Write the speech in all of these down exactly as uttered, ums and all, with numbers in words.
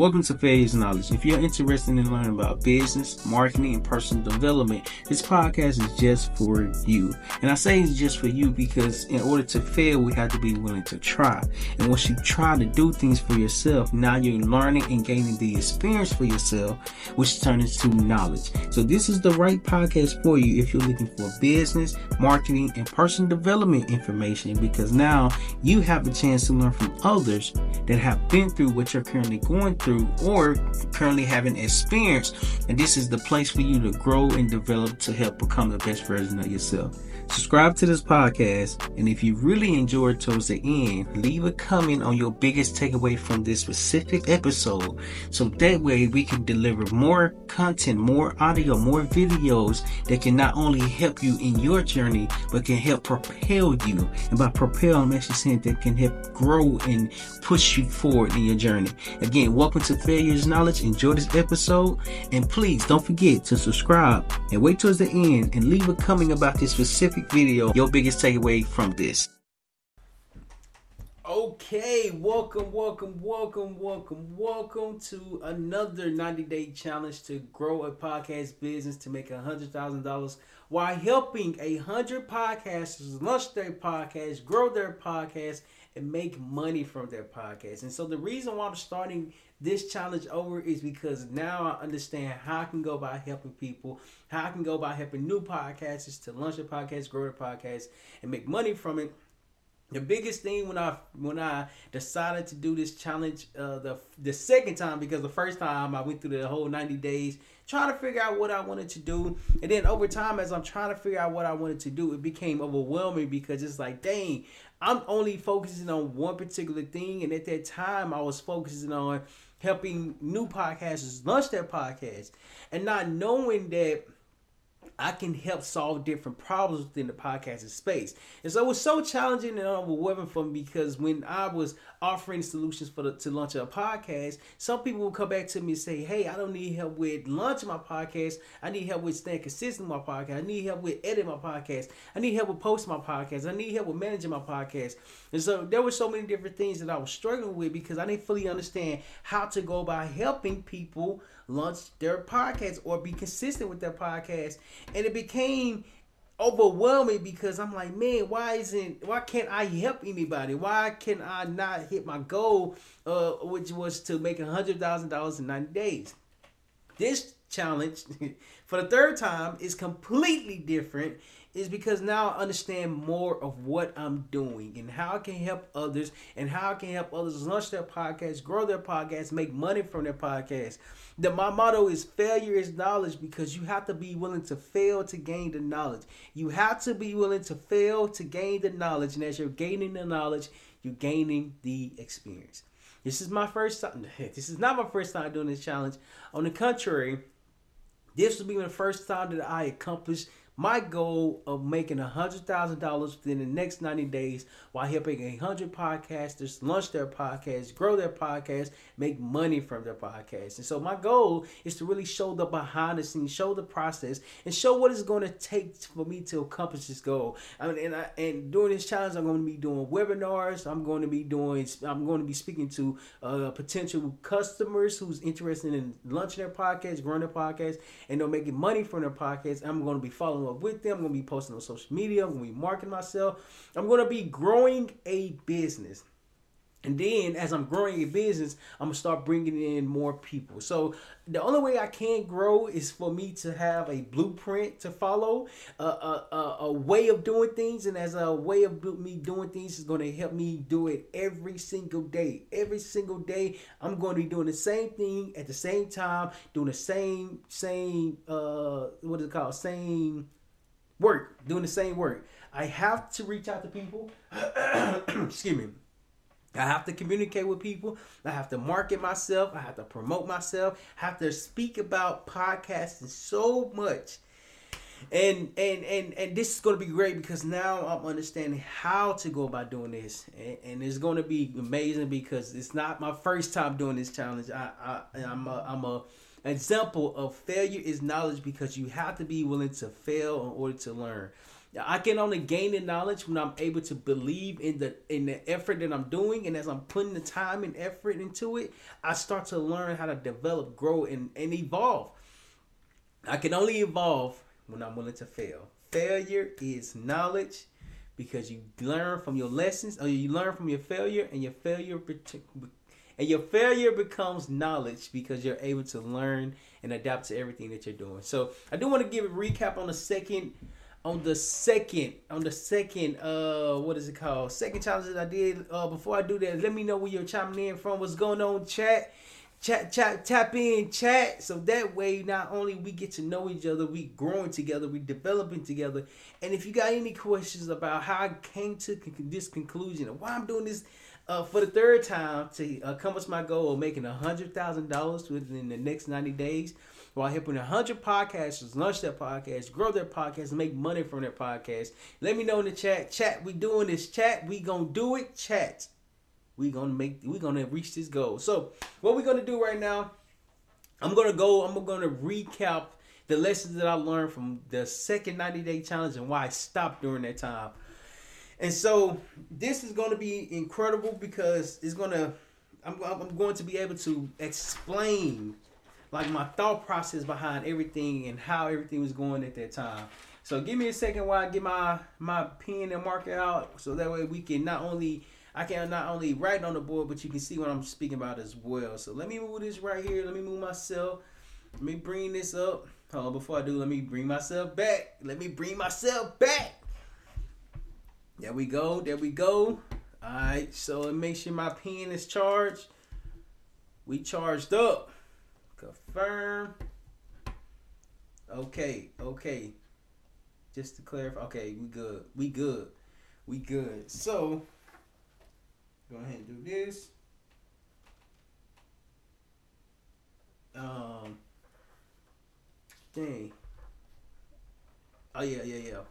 Welcome to Failure's Knowledge. If you're interested in learning about business, marketing, and personal development, this podcast is just for you. And I say it's just for you because in order to fail, we have to be willing to try. And once you try to do things for yourself, now you're learning and gaining the experience for yourself, which turns into knowledge. So this is the right podcast for you if you're looking for business, marketing, and personal development information, because now you have the chance to learn from others that have been through what you're currently going through or currently having experience, and this is the place for you to grow and develop to help become the best version of yourself. Subscribe to this podcast, and if you really enjoyed towards the end, leave a comment on your biggest takeaway from this specific episode, so that way we can deliver more content, more audio, more videos that can not only help you in your journey, but can help propel you. And by propel, I'm actually saying that can help grow and push you forward in your journey. Again, welcome to Failure's Knowledge. Enjoy this episode, and please don't forget to subscribe and wait towards the end and leave a comment about this specific video, your biggest takeaway from this. Okay, welcome, welcome, welcome, welcome, welcome to another ninety day challenge to grow a podcast business to make one hundred thousand dollars while helping one hundred podcasters launch their podcast, grow their podcast, and make money from their podcast. And so the reason why I'm starting this challenge over is because now I understand how I can go about helping people, how I can go about helping new podcasters to launch their podcast, grow their podcast, and make money from it. The biggest thing when I when I decided to do this challenge uh, the the second time, because the first time I went through the whole ninety days trying to figure out what I wanted to do, and then over time as I'm trying to figure out what I wanted to do, it became overwhelming because it's like, dang, I'm only focusing on one particular thing, and at that time I was focusing on helping new podcasters launch their podcast, and not knowing that I can help solve different problems within the podcasting space. And so it was so challenging and overwhelming for me because when I was offering solutions for the, to launch a podcast, some people would come back to me and say, hey, I don't need help with launching my podcast. I need help with staying consistent with my podcast. I need help with editing my podcast. I need help with posting my podcast. I need help with managing my podcast. And so there were so many different things that I was struggling with because I didn't fully understand how to go about helping people launch their podcast or be consistent with their podcast. And it became overwhelming because I'm like, man, why isn't why can't I help anybody? Why can I not hit my goal, uh, which was to make a hundred thousand dollars in ninety days? This challenge for the third time is completely different. Is because now I understand more of what I'm doing and how I can help others and how I can help others launch their podcast, grow their podcast, make money from their podcast. That my motto is failure is knowledge, because you have to be willing to fail to gain the knowledge. You have to be willing to fail to gain the knowledge. And as you're gaining the knowledge, you're gaining the experience. This is my first time. This is not my first time doing this challenge. On the contrary, this will be the first time that I accomplished my goal of making one hundred thousand dollars within the next ninety days while helping one hundred podcasters launch their podcast, grow their podcast, make money from their podcast. And so my goal is to really show the behind the scenes, show the process, and show what it's going to take for me to accomplish this goal. I mean, and, I, and during this challenge, I'm going to be doing webinars. I'm going to be doing, I'm going to be speaking to uh, potential customers who's interested in launching their podcast, growing their podcast, and they're making money from their podcast. I'm going to be following up with them. I'm going to be posting on social media. I'm going to be marketing myself. I'm going to be growing a business. And then as I'm growing a business, I'm going to start bringing in more people. So the only way I can grow is for me to have a blueprint to follow, a, a, a, a way of doing things. And as a way of me doing things is going to help me do it every single day. Every single day, I'm going to be doing the same thing at the same time, doing the same, same, uh, what is it called? Same work, doing the same work. I have to reach out to people. Excuse me. I have to communicate with people. I have to market myself. I have to promote myself. I have to speak about podcasting so much. And and and and this is going to be great because now I'm understanding how to go about doing this. And, and it's going to be amazing because it's not my first time doing this challenge. I, I, I'm a, I'm a example of failure is knowledge, because you have to be willing to fail in order to learn. I can only gain the knowledge when I'm able to believe in the in the effort that I'm doing, and as I'm putting the time and effort into it, I start to learn how to develop, grow, and, and evolve. I can only evolve when I'm willing to fail. Failure is knowledge because you learn from your lessons, or you learn from your failure, and your failure and your failure becomes knowledge because you're able to learn and adapt to everything that you're doing. So I do want to give a recap on the second, on the second, on the second, uh, what is it called? Second challenge that I did. Uh, before I do that, let me know where you're chiming in from. What's going on, chat? Chat, chat, tap in, chat. So that way, not only we get to know each other, we growing together, we developing together. And if you got any questions about how I came to this conclusion and why I'm doing this uh, for the third time to accomplish my goal of making a hundred thousand dollars within the next ninety days, while helping a hundred podcasters launch their podcast, grow their podcast, and make money from their podcast, let me know in the chat. Chat, we doing this. Chat, we gonna do it. Chat. We gonna make we gonna reach this goal. So what we're gonna do right now, I'm gonna go, I'm gonna recap the lessons that I learned from the second ninety day challenge and why I stopped during that time. And so this is gonna be incredible because it's gonna I'm, I'm going to be able to explain like my thought process behind everything and how everything was going at that time. So give me a second while I get my my pen and marker out, so that way we can not only I can not only write on the board, but you can see what I'm speaking about as well. So let me move this right here. Let me move myself. Let me bring this up. Hold on, before I do, let me bring myself back. Let me bring myself back. There we go. There we go. All right. So make sure my pen is charged. We charged up. Confirm. Okay. Okay. Just to clarify. Okay. We good. We good. We good. So go ahead and do this. Um. Dang. Oh yeah, yeah, yeah.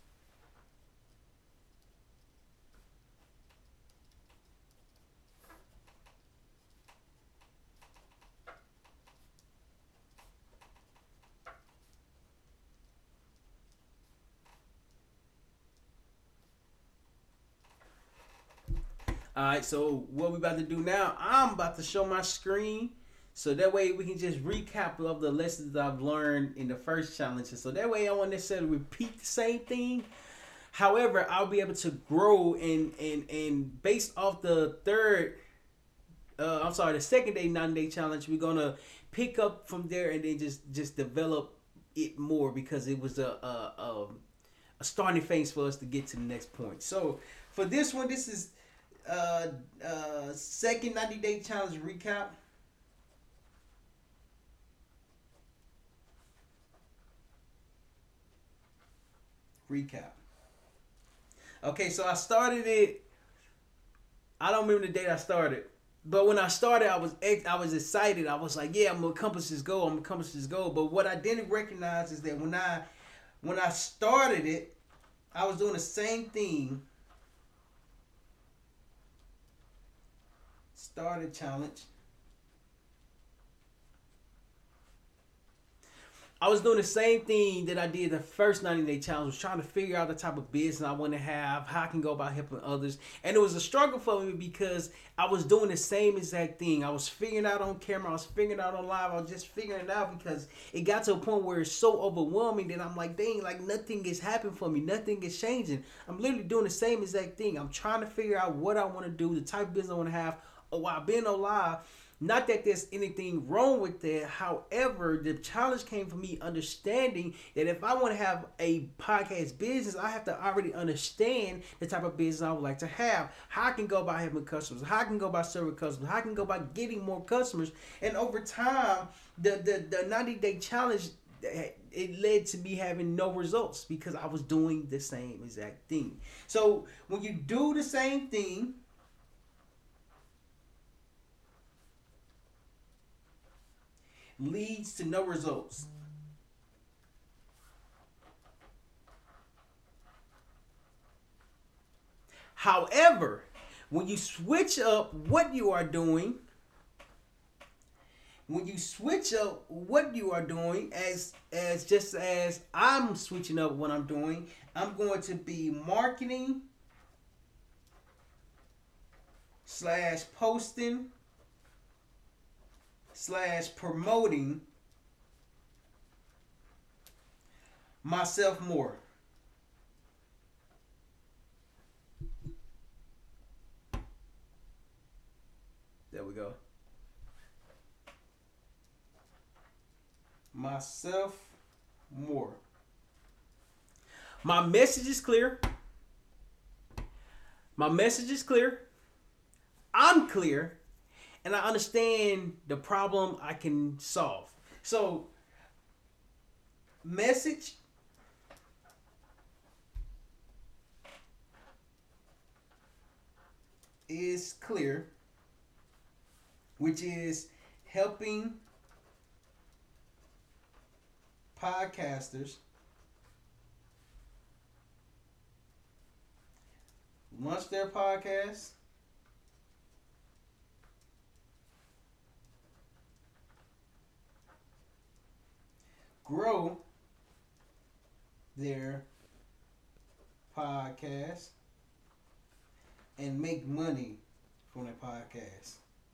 Alright, so what we about to do now, I'm about to show my screen. So that way we can just recap of the lessons that I've learned in the first challenge. So that way I won't necessarily repeat the same thing. However, I'll be able to grow and and and based off the third, uh, I'm sorry, the second day ninety day challenge, we're gonna pick up from there and then just just develop it more because it was a a, a, a starting phase for us to get to the next point. So for this one, this is uh uh second ninety day challenge recap. Recap. Okay, so I started it. I don't remember the date I started, but when I started, I was I was excited. I was like, "Yeah, I'm gonna accomplish this goal. I'm gonna accomplish this goal." But what I didn't recognize is that when I when I started it, I was doing the same thing. Started challenge. I was doing the same thing that I did the first ninety day challenge, was trying to figure out the type of business I want to have, how I can go about helping others. And it was a struggle for me because I was doing the same exact thing. I was figuring out on camera, I was figuring out on live, I was just figuring it out because it got to a point where it's so overwhelming that I'm like, dang, like nothing is happening for me, nothing is changing. I'm literally doing the same exact thing. I'm trying to figure out what I want to do, the type of business I want to have, or while being on live. Not that there's anything wrong with that. However, the challenge came from me understanding that if I want to have a podcast business, I have to already understand the type of business I would like to have. How I can go about having customers. How I can go about serving customers. How I can go about getting more customers. And over time, the, the, the ninety day challenge, it led to me having no results because I was doing the same exact thing. So when you do the same thing, leads to no results. However, when you switch up what you are doing, when you switch up what you are doing, as as just as I'm switching up what I'm doing, I'm going to be marketing slash posting slash promoting myself more. There we go. Myself more. My message is clear. My message is clear. I'm clear. And I understand the problem I can solve. So, message is clear, which is helping podcasters launch their podcast, grow their podcast, and make money from their podcast.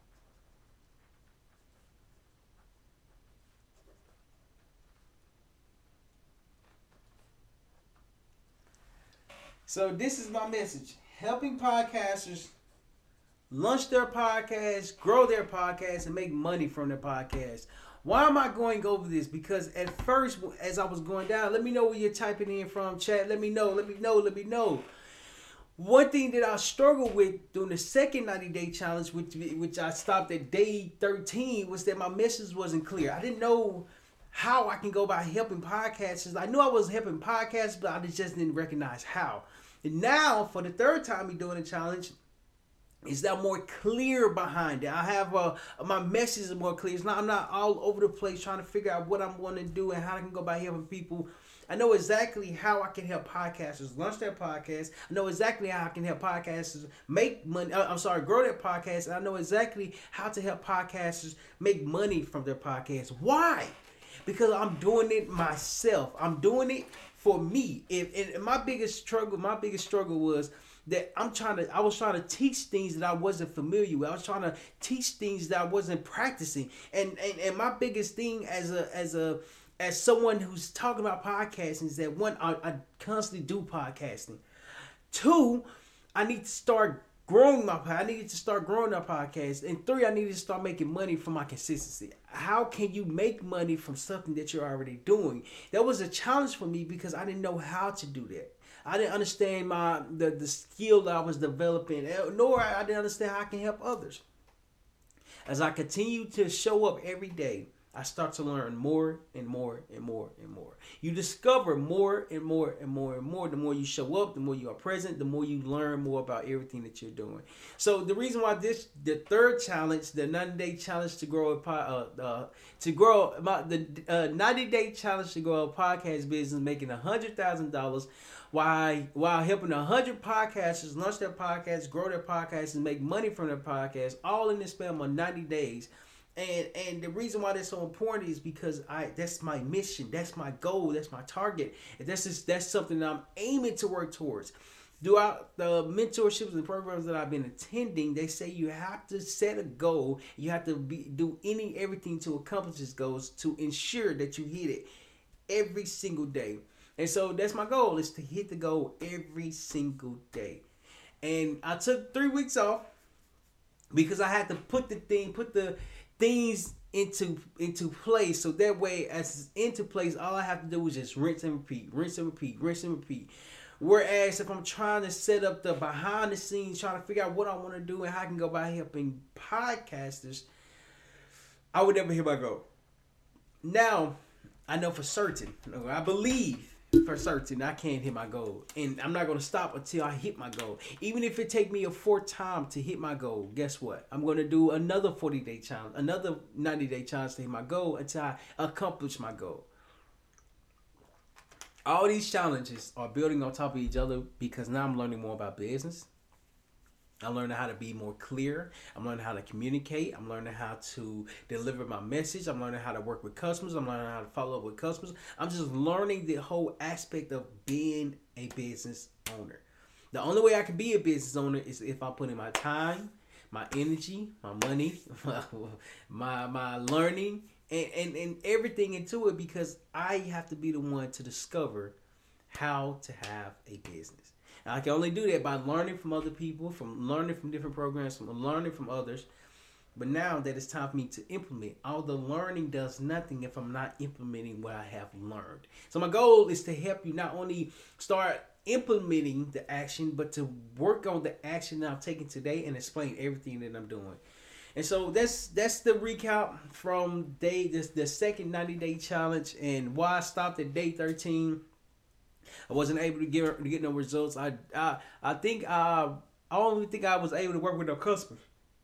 So this is my message. Helping podcasters launch their podcast, grow their podcast, and make money from their podcast. Why am I going over this? Because at first, as I was going down, let me know where you're typing in from, chat. Let me know, let me know, let me know. One thing that I struggled with during the second ninety-day challenge, which, which I stopped at day thirteen, was that my message wasn't clear. I didn't know how I can go about helping podcasters. I knew I was helping podcasts, but I just didn't recognize how. And now, for the third time me doing the challenge, is that more clear behind it. I have uh, my message is more clear. It's not, I'm not all over the place trying to figure out what I'm going to do and how I can go about helping people. I know exactly how I can help podcasters launch their podcast. I know exactly how I can help podcasters make money. I'm sorry, grow their podcast. And I know exactly how to help podcasters make money from their podcast. Why? Because I'm doing it myself. I'm doing it for me. If and my biggest struggle, my biggest struggle was that I'm trying to, I was trying to teach things that I wasn't familiar with. I was trying to teach things that I wasn't practicing. And and, and my biggest thing as a as a as someone who's talking about podcasting is that one, I, I constantly do podcasting. Two, I need to start growing my I needed to start growing our podcast. And three, I needed to start making money from my consistency. How can you make money from something that you're already doing? That was a challenge for me because I didn't know how to do that. I didn't understand my the, the skill that I was developing, nor I didn't understand how I can help others. As I continue to show up every day, I start to learn more and more and more and more. You discover more and more and more and more. The more you show up, the more you are present, the more you learn more about everything that you're doing. So the reason why this, the third challenge, the ninety-day challenge to grow a pod, uh, uh, to grow about the uh, ninety-day challenge to grow a podcast business, making a hundred thousand dollars, while while helping a hundred podcasters launch their podcasts, grow their podcasts, and make money from their podcasts, all in the span of ninety days. And and the reason why that's so important is because I that's my mission, that's my goal, that's my target. And that's just, that's something that I'm aiming to work towards. Throughout the mentorships and programs that I've been attending, they say you have to set a goal. You have to be, do any everything to accomplish this goals to ensure that you hit it every single day. And so that's my goal, is to hit the goal every single day. And I took three weeks off because I had to put the thing, put the things into into place, so that way as it's into place, all I have to do is just rinse and repeat, rinse and repeat, rinse and repeat. Whereas if I'm trying to set up the behind the scenes, trying to figure out what I want to do and how I can go by helping podcasters, I would never hit my goal. Now, I know for certain, I believe for certain I can't hit my goal. And I'm not going to stop until I hit my goal. Even if it take me a fourth time to hit my goal, guess what? I'm going to do another forty-day challenge, another ninety-day challenge to hit my goal until I accomplish my goal. All these challenges are building on top of each other because now I'm learning more about business. I'm learning how to be more clear. I'm learning how to communicate. I'm learning how to deliver my message. I'm learning how to work with customers. I'm learning how to follow up with customers. I'm just learning the whole aspect of being a business owner. The only way I can be a business owner is if I put in my time, my energy, my money, my my, my learning, and, and, and everything into it, because I have to be the one to discover how to have a business. And I can only do that by learning from other people, from learning from different programs, from learning from others. But now that it's time for me to implement, all the learning does nothing if I'm not implementing what I have learned. So my goal is to help you not only start implementing the action, but to work on the action that I'm taking today and explain everything that I'm doing. And so that's that's the recap from day this the second ninety day challenge, and why I stopped at day thirteen. I wasn't able to get to get no results. I I I think I I only think I was able to work with no customers.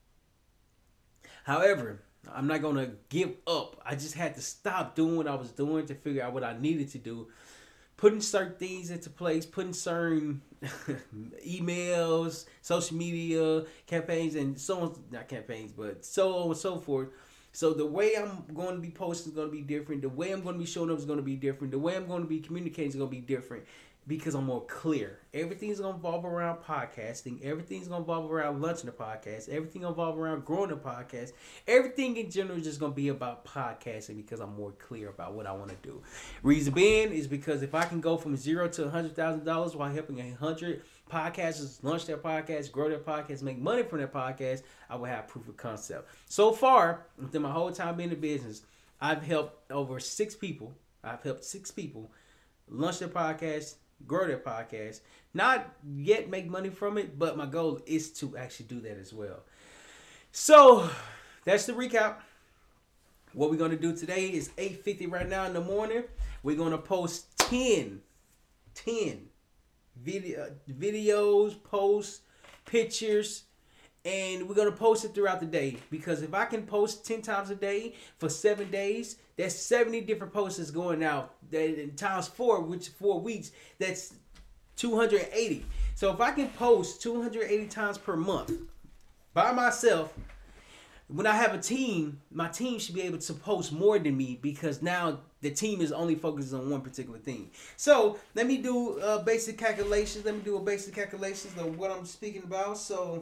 However, I'm not gonna give up. I just had to stop doing what I was doing to figure out what I needed to do. Putting certain things into place, putting certain emails, social media campaigns, and so on, not campaigns, but so on and so forth. So the way I'm going to be posting is going to be different. The way I'm going to be showing up is going to be different. The way I'm going to be communicating is going to be different, because I'm more clear. Everything's going to evolve around podcasting. Everything's going to evolve around launching a podcast. Everything will evolve around growing a podcast. Everything in general is just going to be about podcasting, because I'm more clear about what I want to do. Reason being is because if I can go from zero to one hundred thousand dollars while helping one hundred podcasters launch their podcast, grow their podcast, make money from their podcast, I will have proof of concept. So far, within my whole time being in business, I've helped over six people. I've helped six people launch their podcast, grow their podcast, not yet make money from it, but my goal is to actually do that as well. So that's the recap. What we're going to do today is eight fifty right now in the morning. We're going to post ten, ten video, videos, posts, pictures, and we're going to post it throughout the day, because if I can post ten times a day for seven days, that's seventy different posts going out. That times four, which four weeks, that's two hundred eighty. So if I can post two hundred eighty times per month by myself, when I have a team, my team should be able to post more than me, because now the team is only focused on one particular thing. So let me do uh, basic calculations. Let me do a basic calculations of what I'm speaking about. So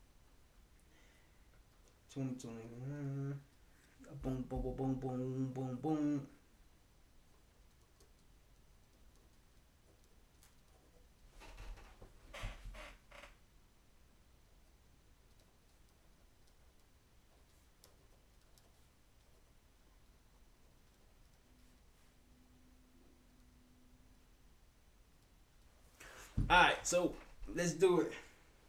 twenty twenty, boom, boom, boom, boom, boom, boom, boom. All right, so let's do it.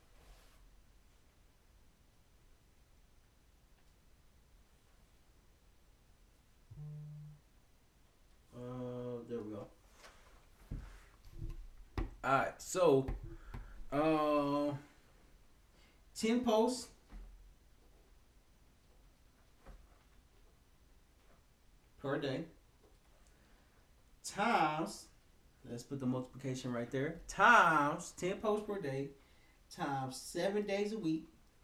Uh, there we go. All right, so uh, ten posts per day times, let's put the multiplication right there, times ten posts per day times seven days a week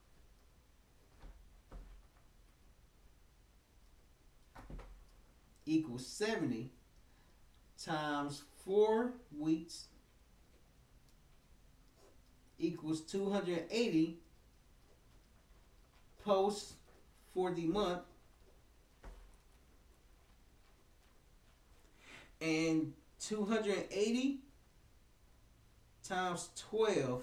equals seventy times four weeks equals two hundred eighty posts for the month. And two hundred eighty times twelve.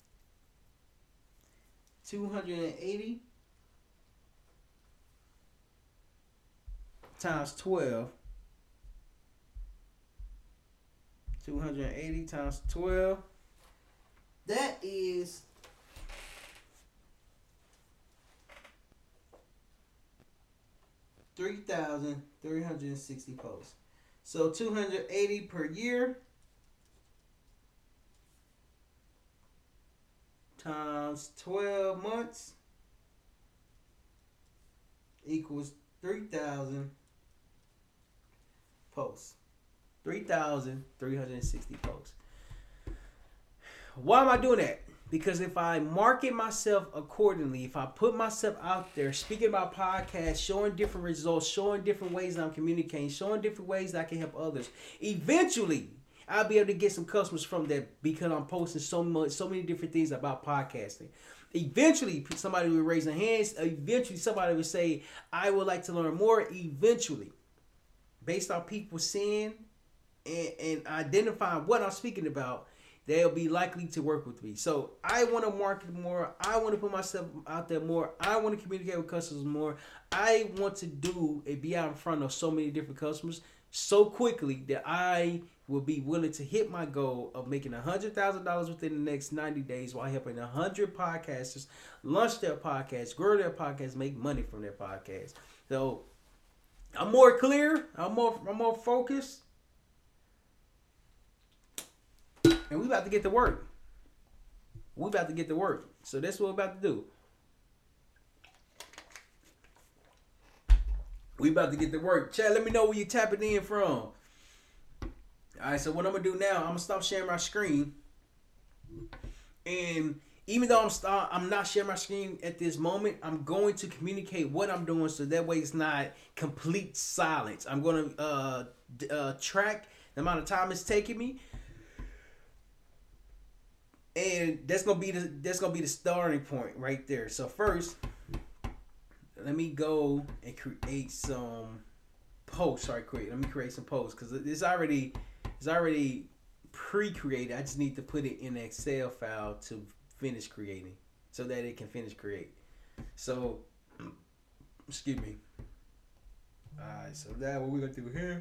two hundred eighty times twelve. two hundred eighty times twelve. That is three thousand three hundred sixty posts. So two hundred eighty per year times twelve months equals three thousand posts. three thousand three hundred sixty posts. Why am I doing that? Because if I market myself accordingly, if I put myself out there speaking about podcasts, showing different results, showing different ways that I'm communicating, showing different ways that I can help others, eventually I'll be able to get some customers from that because I'm posting so much, so many different things about podcasting. Eventually, somebody will raise their hands. Eventually, somebody will say, I would like to learn more. Eventually, based on people seeing and, and identifying what I'm speaking about, they'll be likely to work with me. So I want to market more. I want to put myself out there more. I want to communicate with customers more. I want to do and be out in front of so many different customers so quickly that I will be willing to hit my goal of making one hundred thousand dollars within the next ninety days while helping one hundred podcasters launch their podcast, grow their podcast, make money from their podcast. So I'm more clear. I'm more, I'm more focused. And we about to get to work. We about to get to work. So that's what we're about to do. We about to get to work. Chat, let me know where you tapping in from. Alright, so what I'm gonna do now, I'm gonna stop sharing my screen. And even though I'm start, I'm not sharing my screen at this moment, I'm going to communicate what I'm doing so that way it's not complete silence. I'm gonna uh, uh, track the amount of time it's taking me. And that's gonna be the that's gonna be the starting point right there. So first, let me go and create some posts right quick. Let me create some posts because it's already it's already pre-created. I just need to put it in an Excel file to finish creating, so that it can finish create. So, excuse me. All right. So that what we're gonna do here.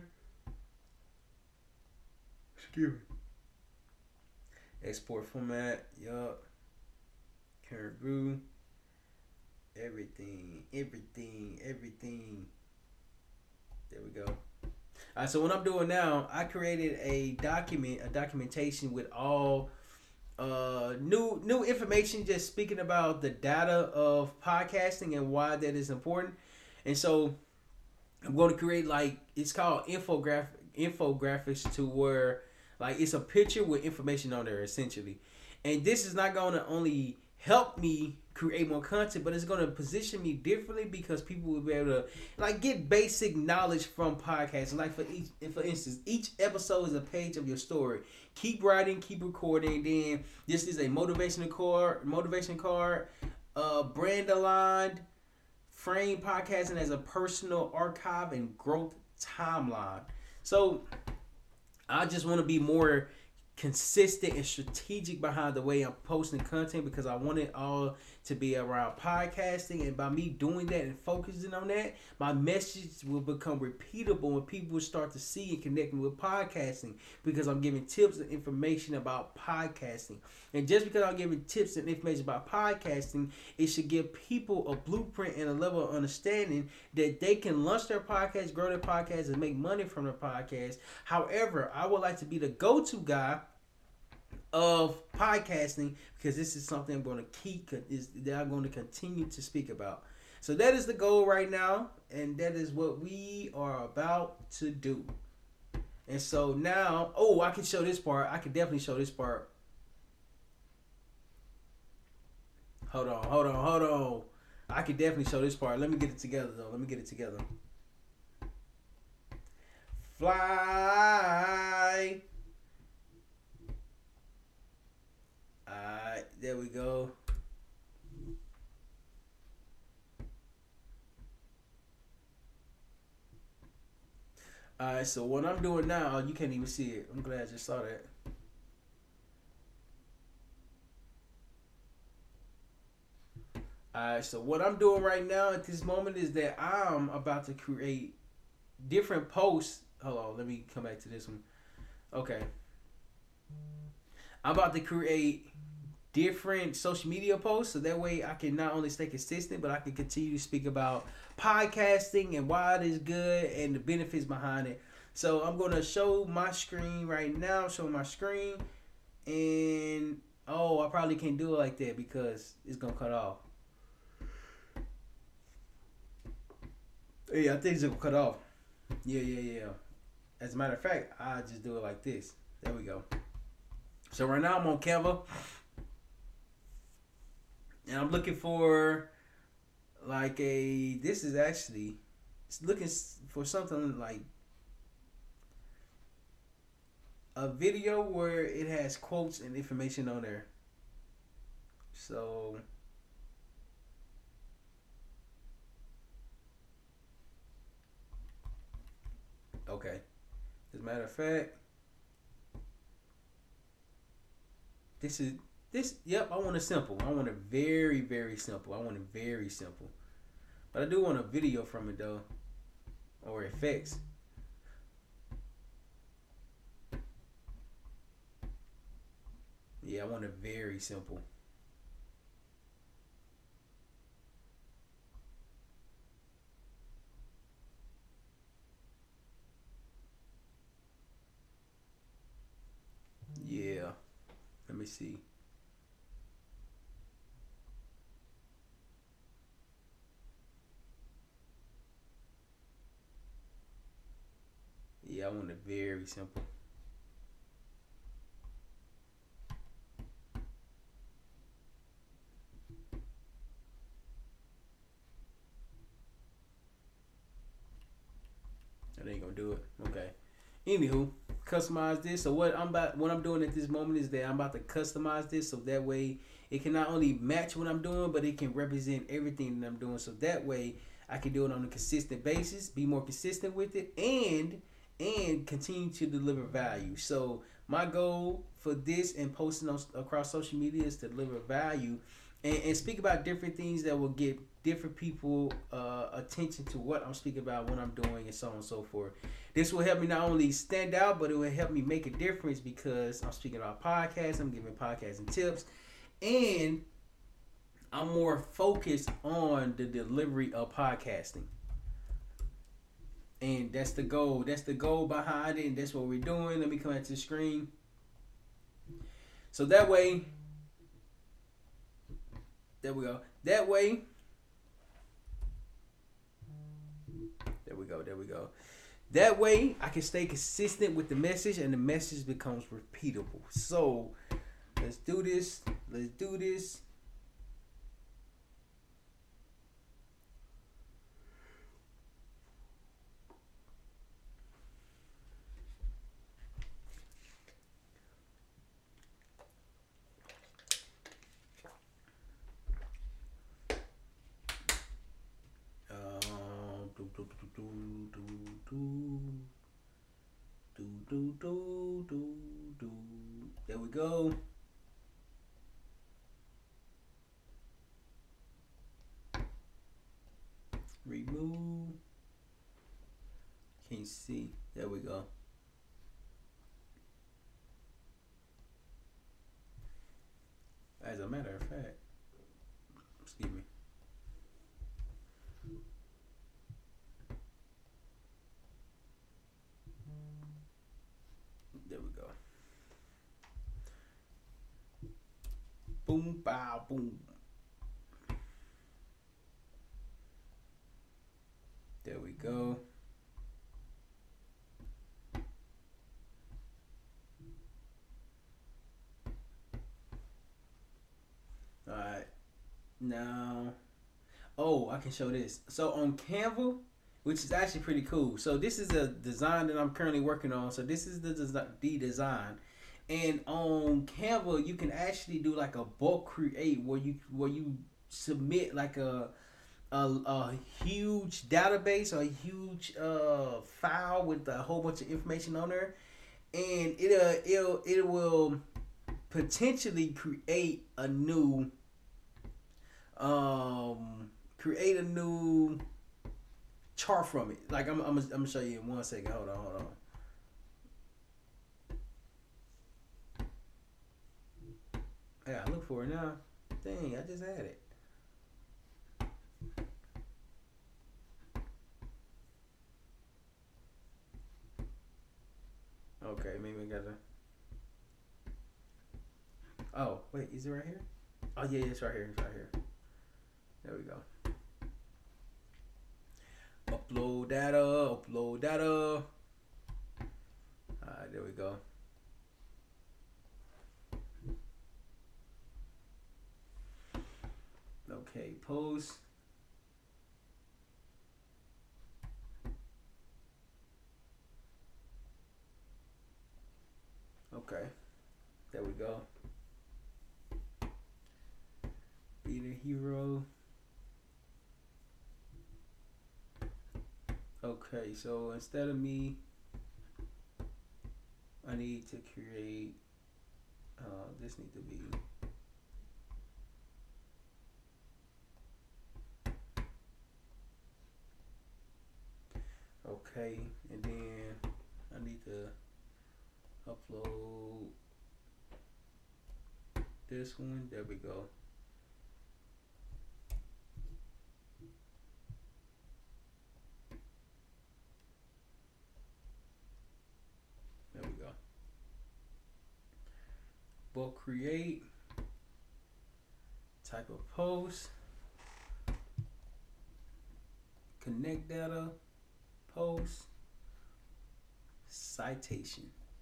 Excuse me. Export format, yup. Current brew. Everything, everything, everything. There we go. Alright, so what I'm doing now, I created a document, a documentation with all uh new new information just speaking about the data of podcasting and why that is important. And so I'm going to create like it's called infographic infographics to where like it's a picture with information on there essentially. And this is not going to only help me create more content, but it's going to position me differently because people will be able to like get basic knowledge from podcasting. Like for each, for instance, each episode is a page of your story. Keep writing, keep recording. Then this is a motivational card, motivation card, uh, brand aligned, frame podcasting as a personal archive and growth timeline. So I just want to be more consistent and strategic behind the way I'm posting content because I want it all to be around podcasting. And by me doing that and focusing on that, my message will become repeatable and people will start to see and connecting with podcasting because I'm giving tips and information about podcasting. And just because I'm giving tips and information about podcasting, it should give people a blueprint and a level of understanding that they can launch their podcast, grow their podcast, and make money from their podcast. However, I would like to be the go-to guy of podcasting because this is something I'm going to keep is that I'm going to continue to speak about. So that is the goal right now, and that is what we are about to do. And so now, oh, I can show this part. I can definitely show this part. Hold on, hold on, hold on. I can definitely show this part. Let me get it together though. Let me get it together. Fly. Alright, there we go. Alright, so what I'm doing now, you can't even see it. I'm glad I just saw that. Alright, so what I'm doing right now at this moment is that I'm about to create different posts. Hold on, let me come back to this one. Okay. I'm about to create different social media posts so that way I can not only stay consistent, but I can continue to speak about podcasting and why it is good and the benefits behind it. So I'm going to show my screen right now, show my screen, and oh, I probably can't do it like that because it's going to cut off. Yeah, I think it's going to cut off. Yeah, yeah, yeah. As a matter of fact, I'll just do it like this. There we go. So right now I'm on Canva. And I'm looking for like a. This is actually it's looking for something like a video where it has quotes and information on there. So okay. As a matter of fact, this is this. Yep, I want it simple. I want it very very simple. I want it very simple. But I do want a video from it though, or effects. Yeah, I want it very simple. Yeah. Let me see. Yeah, I want it very simple. That ain't gonna do it. Okay. Anywho, customize this. So what I'm about, what I'm doing at this moment is that I'm about to customize this so that way it can not only match what I'm doing, but it can represent everything that I'm doing. So that way I can do it on a consistent basis, be more consistent with it, and and continue to deliver value. So my goal for this and posting on across social media is to deliver value and, and speak about different things that will get different people uh, attention to what I'm speaking about, what I'm doing, and so on and so forth. This will help me not only stand out, but it will help me make a difference because I'm speaking about podcasts, I'm giving podcasting tips, and I'm more focused on the delivery of podcasting. And that's the goal. That's the goal behind it, and that's what we're doing. Let me come back to the screen. So that way, there we go. That way, there we go. There we go. That way, I can stay consistent with the message, and the message becomes repeatable. So let's do this. Let's do this. Do do do do do do do do do do. There we go. Remove. Can't see. There we go. As a matter of fact, excuse me. There we go. Boom, bow, boom. There we go. All right. Now, oh, I can show this. So on Canva, which is actually pretty cool. So this is a design that I'm currently working on. So this is the desi- the design, and on Canva you can actually do like a bulk create where you where you submit like a a, a huge database or a huge uh, file with a whole bunch of information on there, and it uh, it'll it will potentially create a new um create a new chart from it. Like I'm, I'm, I'm gonna show you in one second. Hold on, hold on. Yeah, I look for it now. Dang, I just had it. Okay, maybe I gotta. Oh, wait, is it right here? Oh yeah, it's right here. It's right here. There we go. Upload data. Upload data. Alright, there we go. Okay, post. Okay, there we go. Be the hero. Okay, so instead of me, I need to create, uh, this need to be, okay, and then I need to upload this one. There we go. There we go. Book create, type of post, connect data, post, citation.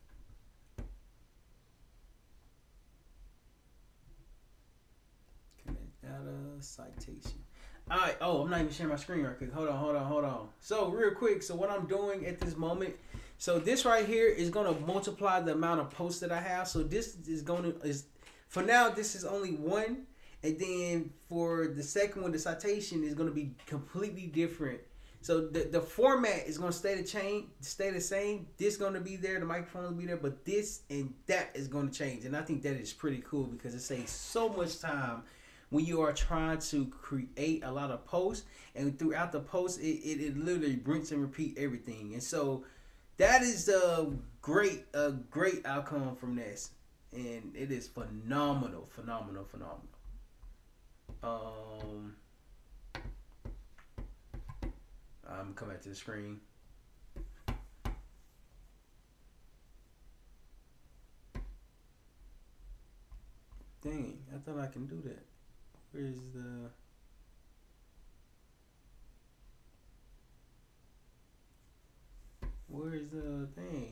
Connect data, citation. All right. Oh, I'm not even sharing my screen right quick. Hold on, hold on, hold on. So real quick. So what I'm doing at this moment. So this right here is gonna multiply the amount of posts that I have. So this is gonna is for now. This is only one, and then for the second one, the citation is gonna be completely different. So the the format is gonna stay the chain, stay the same. This gonna be there, the microphone will be there, but this and that is gonna change, and I think that is pretty cool because it saves so much time when you are trying to create a lot of posts, and throughout the post, it, it, it literally rinse and repeat everything. And so that is a great a great outcome from this, and it is phenomenal, phenomenal, phenomenal. Um, I'm coming back to the screen. Dang, I thought I can do that. Where's the... Where's the thing?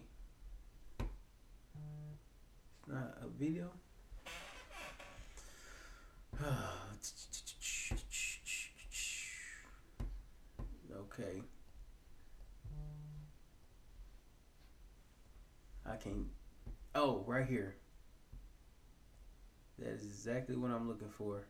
It's not a video? Okay. I can... Oh, right here. That is exactly what I'm looking for.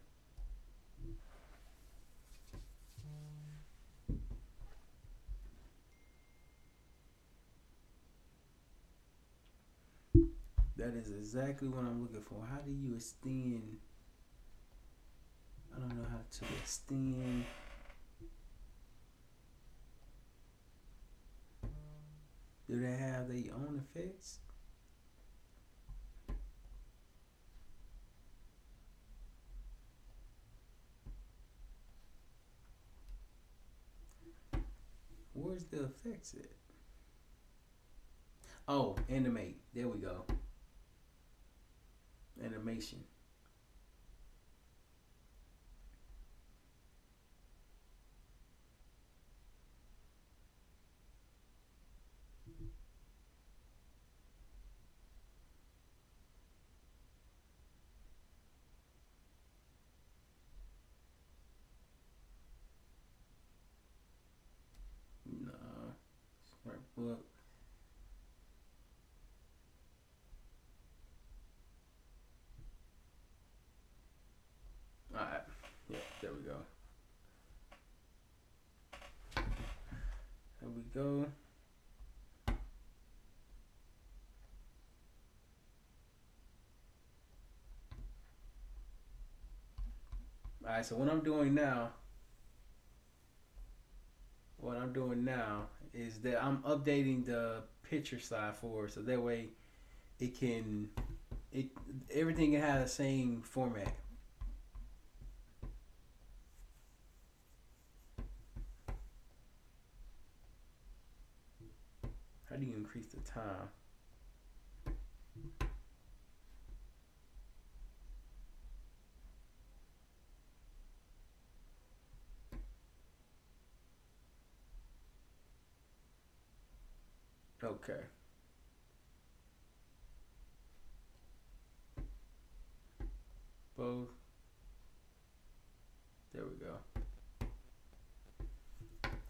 That is exactly what I'm looking for. How do you extend? I don't know how to extend. Do they have their own effects? Where's the effects at? Oh, animate. There we go. Animation. No. Smart book. Alright. Yeah, there we go. There we go. Alright, so what I'm doing now, what I'm doing now is that I'm updating the picture side for so that way it can, it everything can have the same format. How do you increase the time? Okay. Both. There we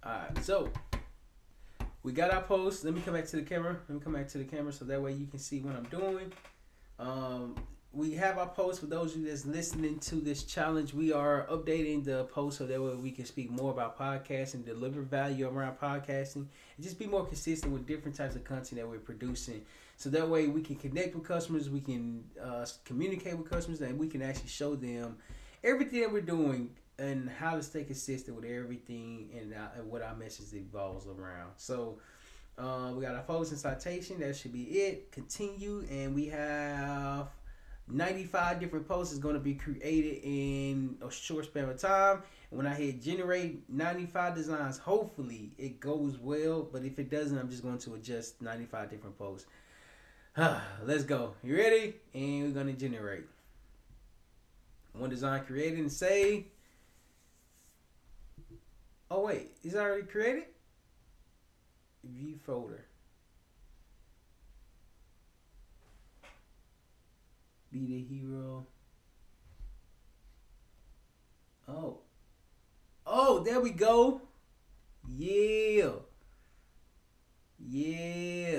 Alright, so we got our post. Let me come back to the camera. Let me come back to the camera so that way you can see what I'm doing. Um, we have our post for those of you that's listening to this challenge. We are updating the post so that way we can speak more about podcasting, deliver value around podcasting, and just be more consistent with different types of content that we're producing. So that way we can connect with customers, we can uh, communicate with customers, and we can actually show them everything that we're doing and how to stay consistent with everything and, uh, and what our message evolves around. So uh, we got our post and citation. That should be it. Continue, and we have ninety-five different posts is going to be created in a short span of time. And when I hit generate ninety-five designs, hopefully it goes well. But if it doesn't, I'm just going to adjust ninety-five different posts. Let's go. You ready? And we're going to generate. One design created and save. Oh, wait. Is it already created? View folder. Be the hero. Oh. Oh, there we go. Yeah. Yeah.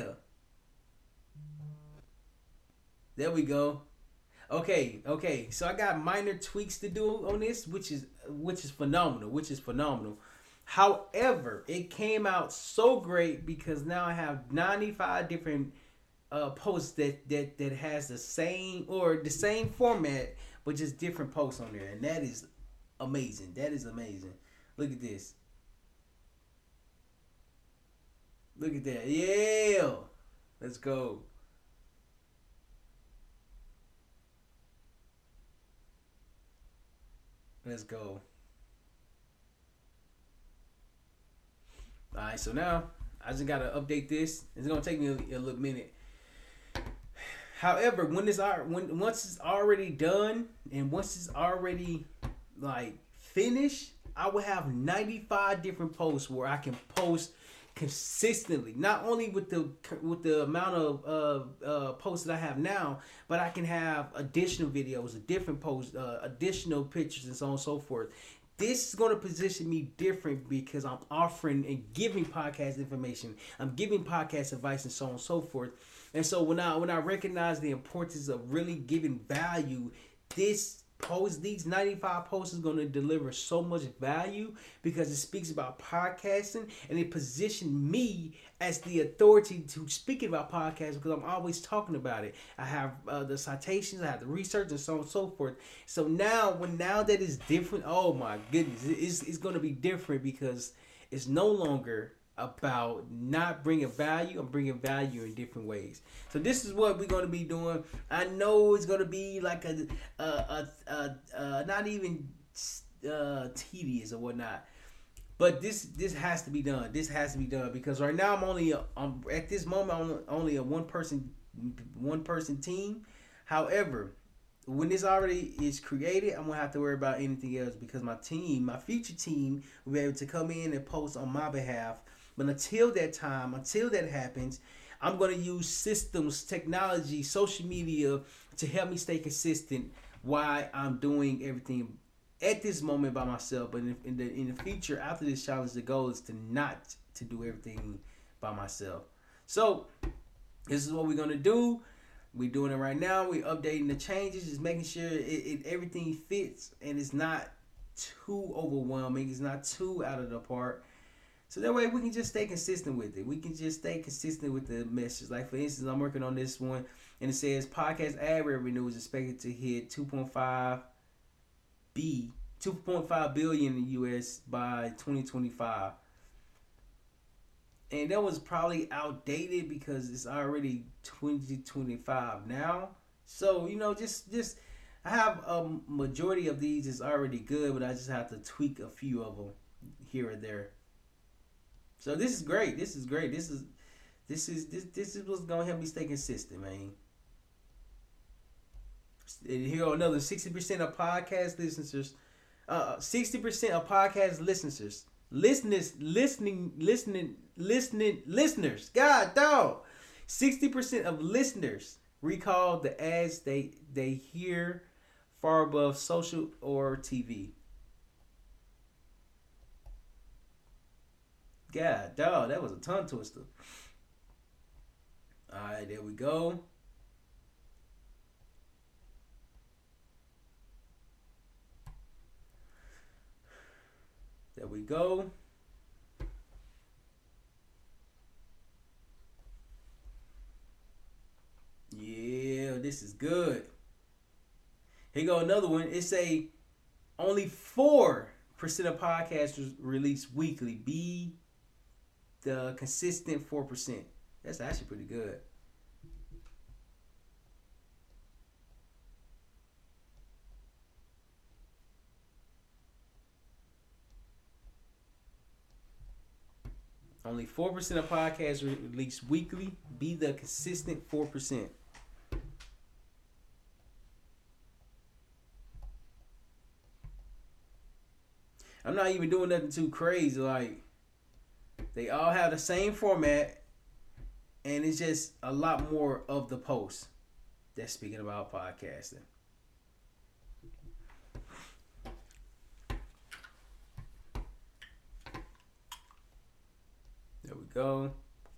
There we go. Okay, okay. So I got minor tweaks to do on this, which is which is phenomenal, which is phenomenal. However, it came out so great because now I have ninety-five different uh, posts that, that that has the same or the same format, but just different posts on there, and that is amazing. That is amazing. Look at this. Look at that. Yeah. Let's go. Let's go. Alright, so now I just gotta update this. It's gonna take me a, a little minute. However, when this when once it's already done and once it's already like finished, I will have ninety-five different posts where I can post consistently, not only with the with the amount of uh, uh, posts that I have now, but I can have additional videos, a different posts, uh, additional pictures, and so on and so forth. This is going to position me different because I'm offering and giving podcast information. I'm giving podcast advice and so on and so forth. And so when I when I recognize the importance of really giving value, this post, these ninety-five posts is going to deliver so much value because it speaks about podcasting and it positioned me as the authority to speak about podcasts because I'm always talking about it. I have uh, the citations, I have the research, and so on and so forth. So now, when now that is different, oh my goodness, it's, it's going to be different because it's no longer about not bringing value. I'm bringing value in different ways. So this is what we're going to be doing. I know it's going to be like a, a, a, a, a not even uh, tedious or whatnot, but this this has to be done. This has to be done because right now I'm only a, I'm at this moment I'm only a one person one person team. However, when this already is created, I'm gonna have to worry about anything else because my team, my future team, will be able to come in and post on my behalf. But until that time, until that happens, I'm going to use systems, technology, social media to help me stay consistent while I'm doing everything at this moment by myself. But in, in the in the future, after this challenge, the goal is to not to do everything by myself. So this is what we're going to do. We're doing it right now. We're updating the changes, just making sure it, it everything fits and it's not too overwhelming. It's not too out of the park. So that way we can just stay consistent with it. We can just stay consistent with the message. Like for instance, I'm working on this one and it says podcast ad revenue is expected to hit two point five B, two point five billion in the U S by twenty twenty-five. And that was probably outdated because it's already twenty twenty-five now. So, you know, just just I have a majority of these is already good, but I just have to tweak a few of them here and there. So this is great. This is great. This is this is this this is what's gonna help me stay consistent, man. And here are another sixty percent of podcast listeners. Uh, sixty percent of podcast listeners, listeners, listening, listening, listening, listeners. God dog, sixty percent of listeners recall the ads they they hear far above social or T V. God, dog, that was a tongue twister. All right, there we go. There we go. Yeah, this is good. Here go another one. It say only four percent of podcasts release weekly. Be the consistent four percent. That's actually pretty good. Only four percent of podcasts release weekly. Be the consistent four percent. I'm not even doing nothing too crazy. Like, they all have the same format, and it's just a lot more of the post that's speaking about podcasting. There we go.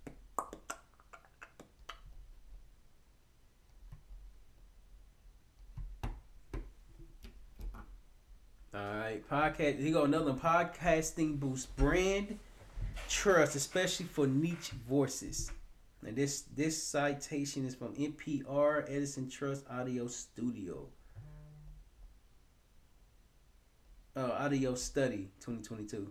All right, podcast. Here go another one. Podcasting boosts brand trust, especially for niche voices. And this this citation is from N P R Edison Trust Audio Studio. Oh, Audio Study twenty twenty-two.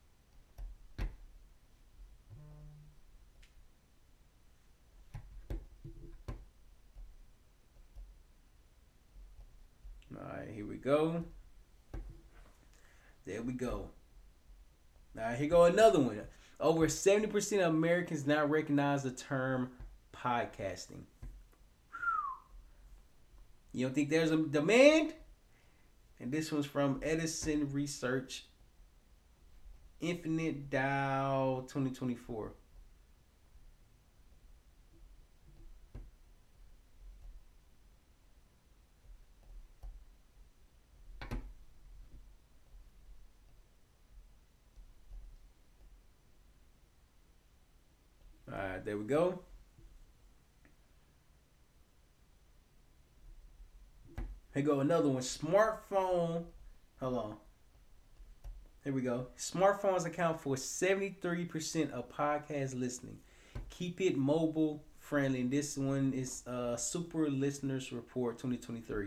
All right, here we go. There we go. All right, here go another one. Over seventy percent of Americans now recognize the term podcasting. You don't think there's a demand? And this one's from Edison Research, Infinite Dow twenty twenty-four. All right, there we go. Here go another one. Smartphone. Hold on. Here we go. Smartphones account for seventy-three percent of podcast listening. Keep it mobile friendly. And this one is uh, Super Listeners Report twenty twenty-three.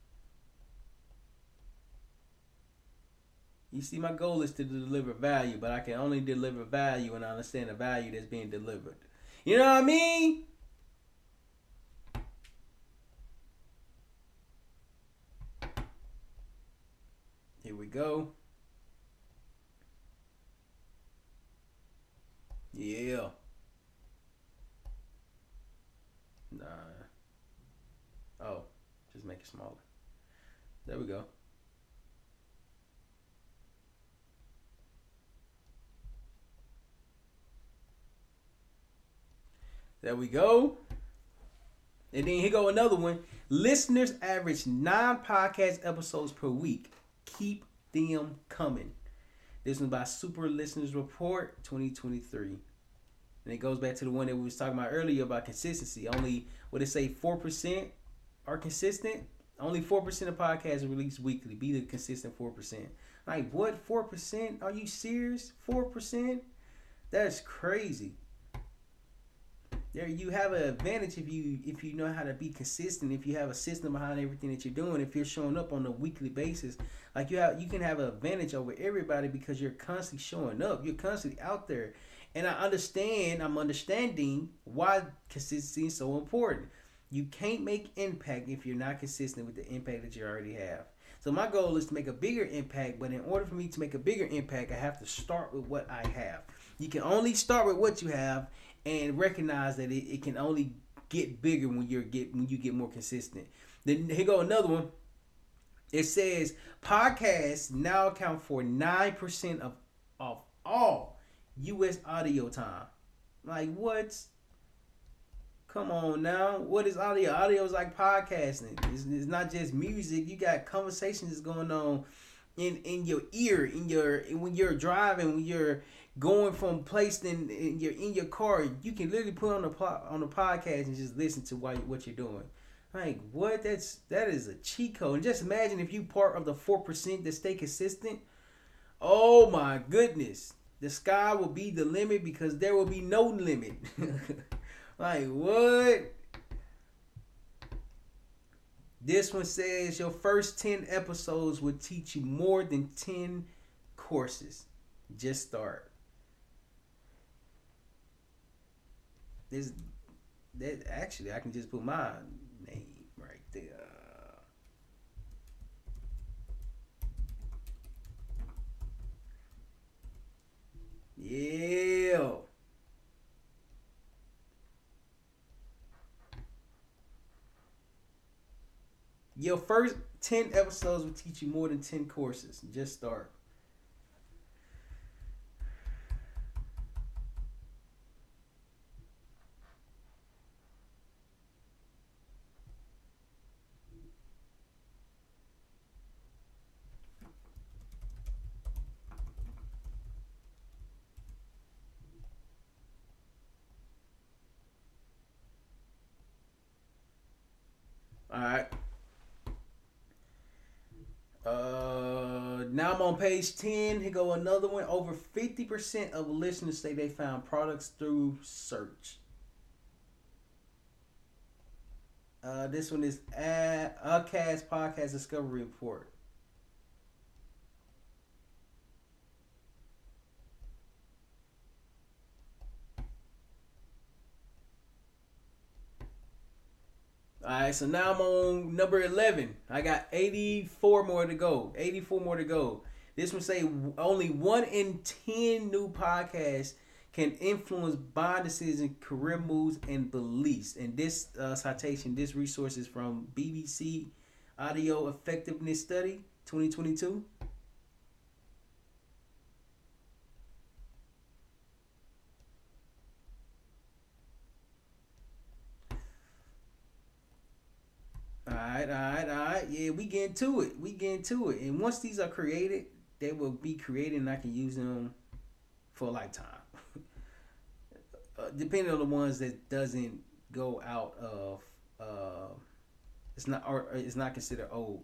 You see, my goal is to deliver value, but I can only deliver value when I understand the value that's being delivered. You know what I mean? Here we go. Yeah. Nah. Oh, just make it smaller. There we go. There we go. And then here go another one. Listeners average nine podcast episodes per week. Keep them coming. This one's by Super Listeners Report twenty twenty-three. And it goes back to the one that we was talking about earlier about consistency. Only, what it say, four percent are consistent. Only four percent of podcasts are released weekly. Be the consistent four percent. Like, what? four percent? Are you serious? four percent? That's crazy. There, you have an advantage if you if you know how to be consistent. If you have a system behind everything that you're doing, if you're showing up on a weekly basis, like you have, you can have an advantage over everybody because you're constantly showing up. You're constantly out there, and I understand. I'm understanding why consistency is so important. You can't make impact if you're not consistent with the impact that you already have. So my goal is to make a bigger impact, but in order for me to make a bigger impact, I have to start with what I have. You can only start with what you have and recognize that it, it can only get bigger when you're get when you get more consistent. Then here go another one. It says podcasts now account for nine percent of of all U S audio time. Like, what? Come on now. What is audio? Audio is like podcasting. It's, it's not just music. You got conversations going on in in your ear, in your when you're driving, when you're going from place in, in your in your car. You can literally put on the po- on the podcast and just listen to what what you're doing. Like what? That's that is a cheat code. And just imagine if you part of the four percent that stay consistent. Oh my goodness, the sky will be the limit because there will be no limit. Like what? This one says your first ten episodes will teach you more than ten courses. Just start. This that actually I can just put my name right there. Yeah. Your first ten episodes will teach you more than ten courses. Just start. All right. Uh, now I'm on page ten. Here go another one. Over fifty percent of listeners say they found products through search. Uh, this one is a Acast Podcast Discovery Report. All right, so now I'm on number eleven. I got eighty-four more to go. eighty-four more to go. This one say only one in ten new podcasts can influence buying decisions, career moves, and beliefs. And this uh, citation, this resource is from B B C Audio Effectiveness Study twenty twenty-two. All right, all right, all right. Yeah, we get into it. We get into it. And once these are created, they will be created and I can use them for a lifetime. uh, depending on the ones that doesn't go out of uh it's not or it's not considered old.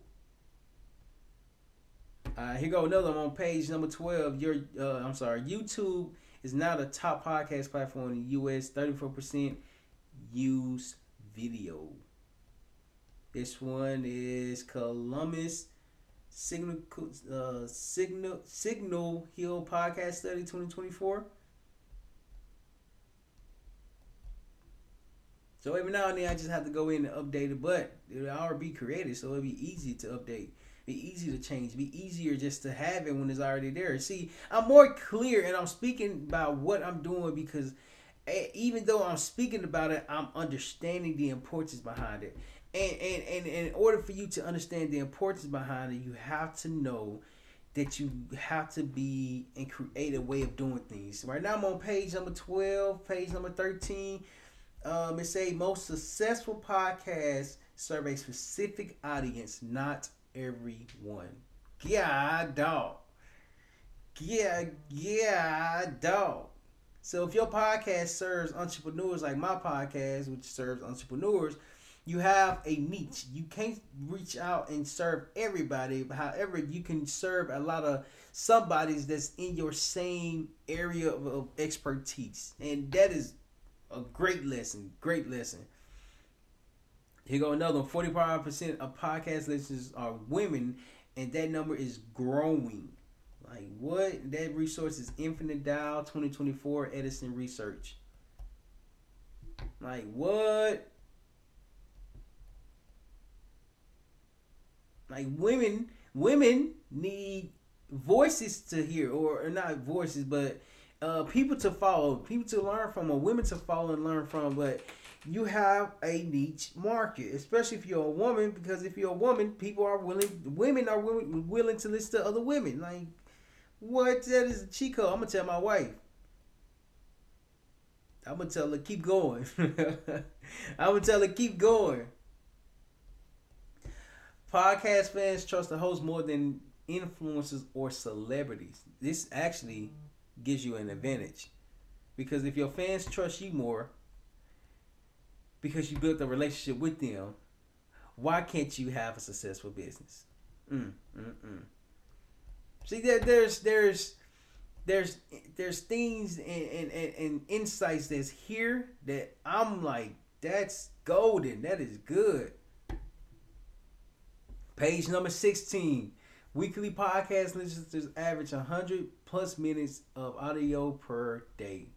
Uh, here go another one on page number twelve. Your uh, I'm sorry, YouTube is now the top podcast platform in the U S. thirty-four percent use video. This one is Columbus Signal uh, Signal Signal Hill Podcast Study twenty twenty-four. So every now and then I just have to go in and update it, but it'll already be created, so it'll be easy to update. Be easy to change. Be easier just to have it when it's already there. See, I'm more clear and I'm speaking about what I'm doing because even though I'm speaking about it, I'm understanding the importance behind it. And, and, and, and in order for you to understand the importance behind it, you have to know that you have to be and create a way of doing things. Right now I'm on page number twelve, page number thirteen. Um, it say most successful podcasts serve a specific audience, not everyone. Yeah, dog. Yeah, yeah, dog. So if your podcast serves entrepreneurs like my podcast, which serves entrepreneurs, you have a niche. You can't reach out and serve everybody. However, you can serve a lot of somebodies that's in your same area of, of expertise. And that is a great lesson. Great lesson. Here go another one. forty-five percent of podcast listeners are women, and that number is growing. Like what? That resource is Infinite Dial twenty twenty-four Edison Research. Like what? Like women, women need voices to hear, or, or not voices, but uh, people to follow, people to learn from, or women to follow and learn from. But you have a niche market, especially if you're a woman, because if you're a woman, people are willing, women are willing, willing to listen to other women. Like what? That is a cheat code. I'm gonna tell my wife. I'm gonna tell her keep going. I'm gonna tell her keep going. Podcast fans trust the host more than influencers or celebrities. This actually gives you an advantage. Because if your fans trust you more because you built a relationship with them, why can't you have a successful business? Mm, mm, mm. See, there, there's there's there's there's things and, and, and, and insights that's here that I'm like, that's golden. That is good. Page number sixteen. Weekly podcast listeners average one hundred plus minutes of audio per day.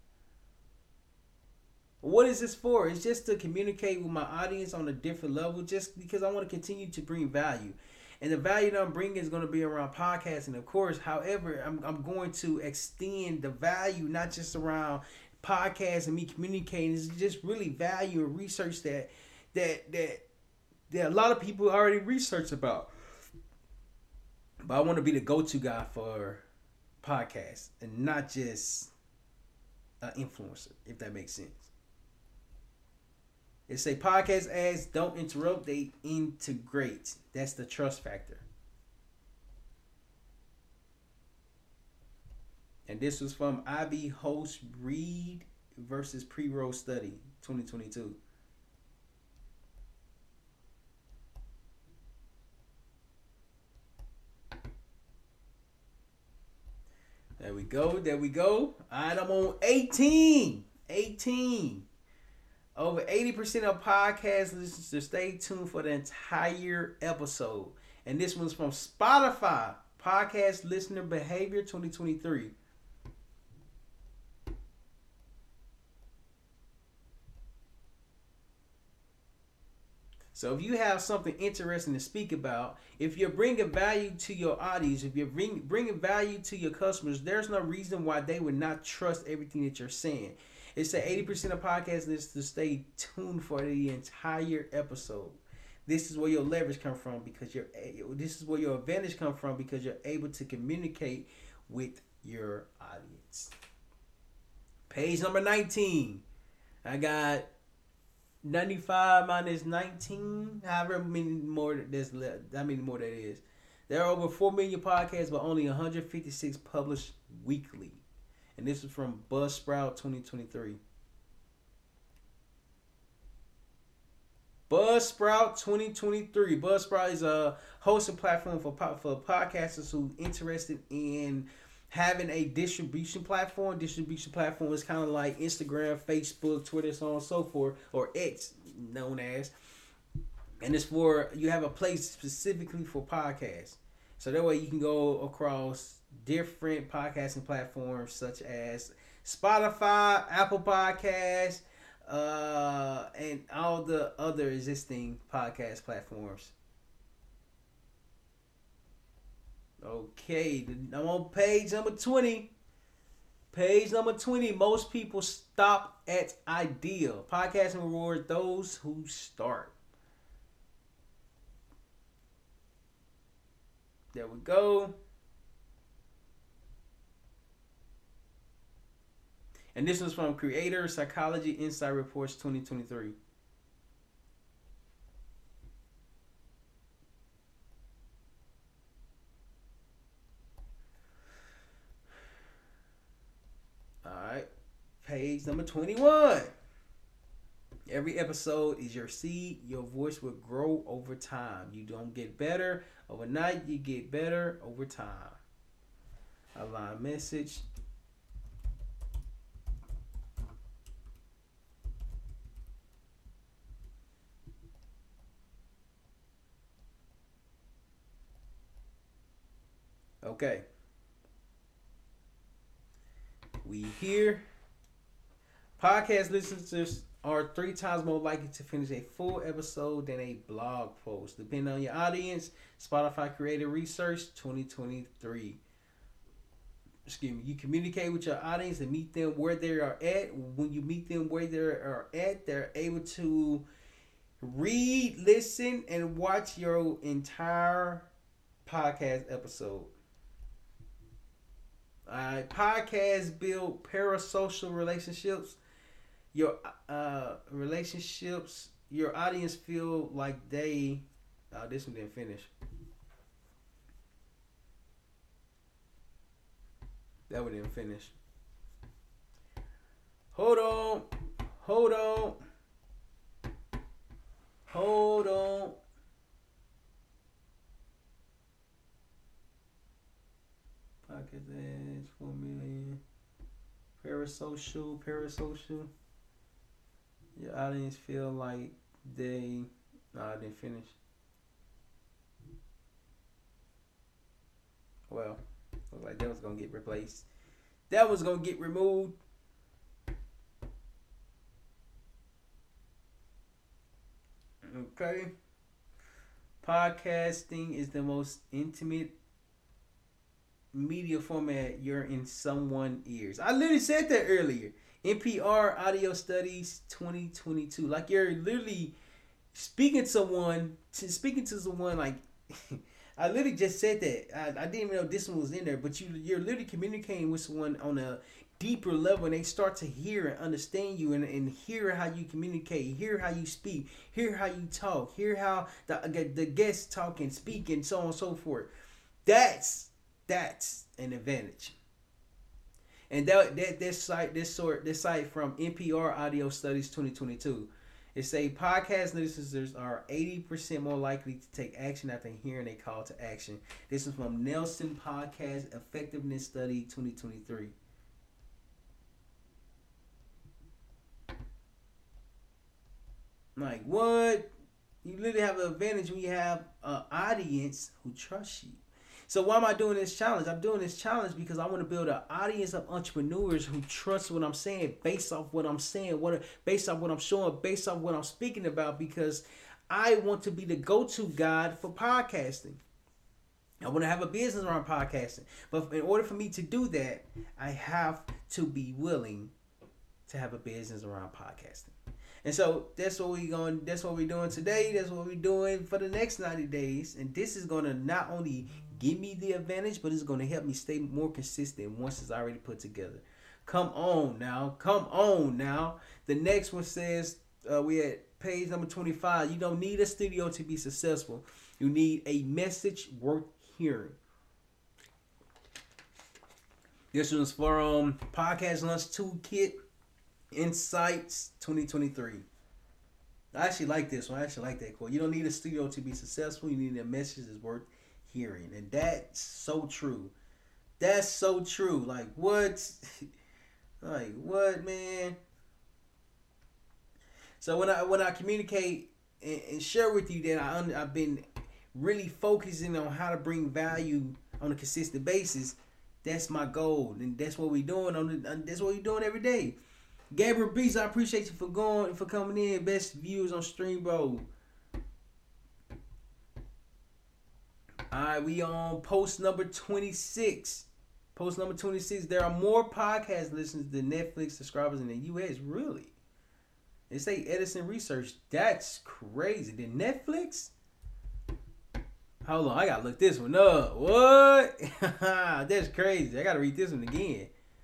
What is this for? It's just to communicate with my audience on a different level, just because I want to continue to bring value. And the value that I'm bringing is going to be around podcasting, of course. However, I'm, I'm going to extend the value, not just around podcasts and me communicating. It's just really value and research that that that that a lot of people already research about. But I want to be the go-to guy for podcasts and not just an influencer, if that makes sense. It say podcast ads don't interrupt, they integrate. That's the trust factor. And this was from I B Host Read versus Pre-Roll Study twenty twenty-two. There we go. There we go. All right, I'm on eighteen. eighteen. Over eighty percent of podcast listeners stay tuned for the entire episode. And this one's from Spotify. Podcast Listener Behavior twenty twenty-three. So if you have something interesting to speak about, if you're bringing value to your audience, if you're bring, bringing value to your customers, there's no reason why they would not trust everything that you're saying. It's that eighty percent of podcasts listeners stay tuned for the entire episode. This is where your leverage comes from because you're. This is where your advantage comes from because you're able to communicate with your audience. Page number nineteen. I got ninety-five minus nineteen. However many more there's left. How many more that is? There are over four million podcasts, but only one hundred fifty-six published weekly. And this is from Buzzsprout twenty twenty-three. Buzzsprout twenty twenty-three. Buzzsprout is a hosting platform for for podcasters who are interested in having a distribution platform. Distribution platform is kind of like Instagram, Facebook, Twitter, so on and so forth, or X, known as. And it's for, you have a place specifically for podcasts. So that way you can go across different podcasting platforms such as Spotify, Apple Podcasts, uh, and all the other existing podcast platforms. Okay, I'm on page number twenty. Page number twenty. Most people stop at idea. Podcasting rewards those who start. There we go. And this was from Creator Psychology Insight Reports twenty twenty-three. Alright. Page number twenty-one. Every episode is your seed. Your voice will grow over time. You don't get better overnight. You get better over time. Align message. Okay. We here. Podcast listeners are three times more likely to finish a full episode than a blog post. Depending on your audience, Spotify Creator Research twenty twenty-three. Excuse me. You communicate with your audience and meet them where they are at. When you meet them where they are at, they're able to read, listen, and watch your entire podcast episode. Alright, podcasts build parasocial relationships. Your uh relationships, your audience feel like they. Oh, this one didn't finish. That one didn't finish. Hold on. Hold on. Hold on. Podcast ads, four million. Parasocial, parasocial. Your audience feel like they. No, I didn't finish. Well, looked like that was gonna get replaced. That was gonna get removed. Okay. Podcasting is the most intimate media format you're in someone's ears. I literally said that earlier. N P R Audio Studies twenty twenty-two. Like you're literally speaking to someone, to speaking to someone like I literally just said that. I, I didn't even know this one was in there, but you you're literally communicating with someone on a deeper level, and they start to hear and understand you, and, and hear how you communicate, hear how you speak, hear how you talk, hear how the the guests talk and speak, and so on and so forth. That's that's an advantage. And that that this site this sort this site from N P R Audio Studies twenty twenty-two. It say podcast listeners are eighty percent more likely to take action after hearing a call to action. This is from Nelson Podcast Effectiveness Study twenty twenty-three. Like what? You literally have an advantage when you have an audience who trusts you. So why am I doing this challenge? I'm doing this challenge because I want to build an audience of entrepreneurs who trust what I'm saying based off what I'm saying, what based off what I'm showing, based off what I'm speaking about, because I want to be the go-to guide for podcasting. I want to have a business around podcasting. But in order for me to do that, I have to be willing to have a business around podcasting. And so that's what we going. That's what we're doing today. That's what we're doing for the next ninety days. And this is going to not only give me the advantage, but it's going to help me stay more consistent once it's already put together. Come on now. Come on now. The next one says uh, we at page number twenty-five. You don't need a studio to be successful. You need a message worth hearing. This one's from Podcast Lunch Toolkit Insights twenty twenty-three. I actually like this one. I actually like that quote. You don't need a studio to be successful. You need a message that's worth hearing. And that's so true. That's so true. Like what? Like what, man? So when I when I communicate and, and share with you that I I've been really focusing on how to bring value on a consistent basis, that's my goal, and that's what we're doing on the. That's what we're doing every day. Gabriel Beats, I appreciate you for going for coming in. Best viewers on Streambo. Alright, we on post number twenty-six. Post number twenty-six. There are more podcast listeners than Netflix subscribers in the U S. Really? They say Edison Research. That's crazy. Than Netflix? Hold on, I gotta look this one up. What? That's crazy. I gotta read this one again.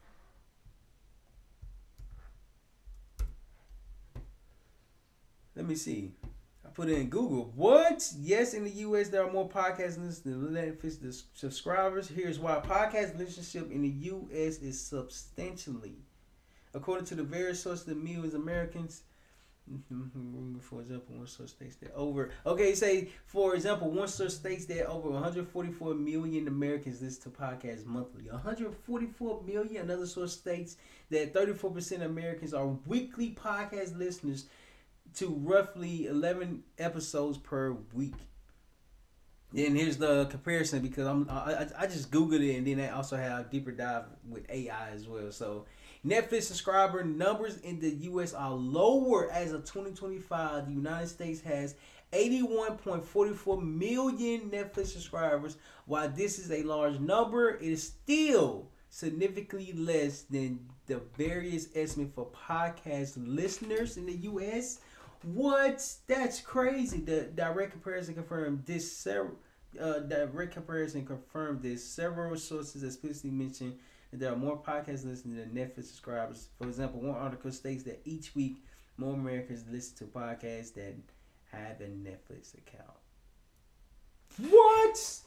Let me see. I put it in Google. What? Yes, in the U S, there are more podcast listeners than Netflix subscribers. Here's why. Podcast listenership in the U S is substantially. According to the various sources of millions of Americans, for example, one source states that over... Okay, say, for example, one source states that over one hundred forty-four million Americans listen to podcasts monthly. one hundred forty-four million. Another source states that thirty-four percent of Americans are weekly podcast listeners to roughly eleven episodes per week. Then here's the comparison, because I'm I, I just Googled it, and then I also have a deeper dive with A I as well. So Netflix subscriber numbers in the U S are lower as of twenty twenty-five. The United States has eighty-one point four four million Netflix subscribers. While this is a large number, it is still significantly less than the various estimates for podcast listeners in the U S. What? That's crazy. The direct comparison confirmed this. Several uh, direct comparison confirmed this. Several sources explicitly mentioned that there are more podcast listeners than Netflix subscribers. For example, one article states that each week more Americans listen to podcasts than have a Netflix account. What?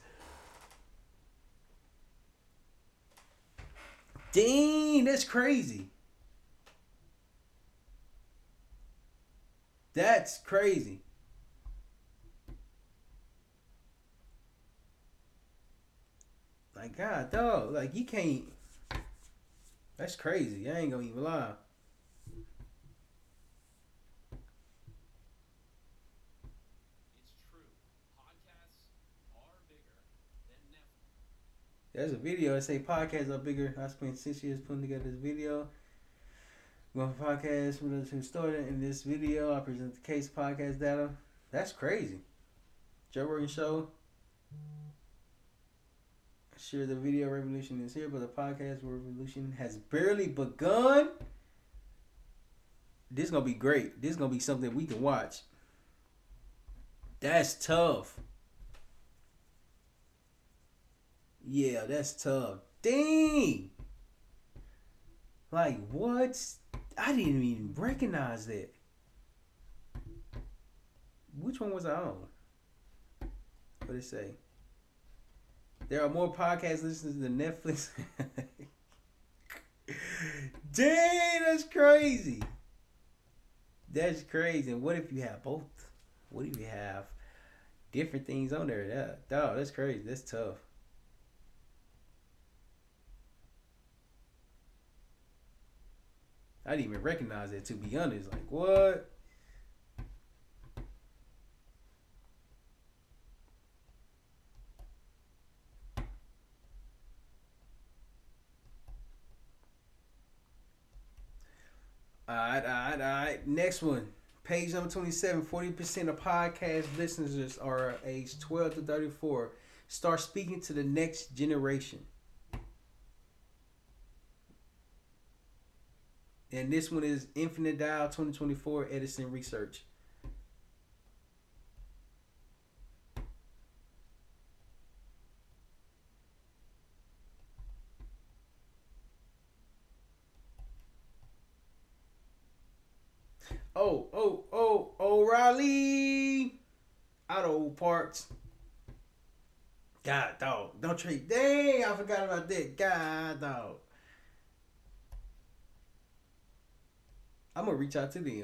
Dang, that's crazy. That's crazy. Like God, dog. Like you can't. That's crazy. I ain't gonna even lie. There's a video. It say podcasts are bigger. I spent six years putting together this video. Going for podcasts from those who started. In this video, I present the case podcast data. That's crazy. Joe Rogan Show. Sure, the video revolution is here, but the podcast revolution has barely begun. This is gonna be great. This is gonna be something we can watch. That's tough. Yeah, that's tough. Dang. Like what? I didn't even recognize that. Which one was I on? What did it say? There are more podcast listeners than Netflix. Dang, that's crazy. That's crazy. And what if you have both? What if you have different things on there? Yeah, dog, that's crazy. That's tough. I didn't even recognize it, to be honest. Like, what? Alright, alright, alright. Next one. Page number twenty-seven. forty percent of podcast listeners are age twelve to thirty-four. Start speaking to the next generation. And this one is Infinite Dial twenty twenty-four Edison Research. Oh, oh, oh, O'Reilly Auto Parts. God, dog. Don't trade. Dang, I forgot about that. God, dog. I'm going to reach out to them.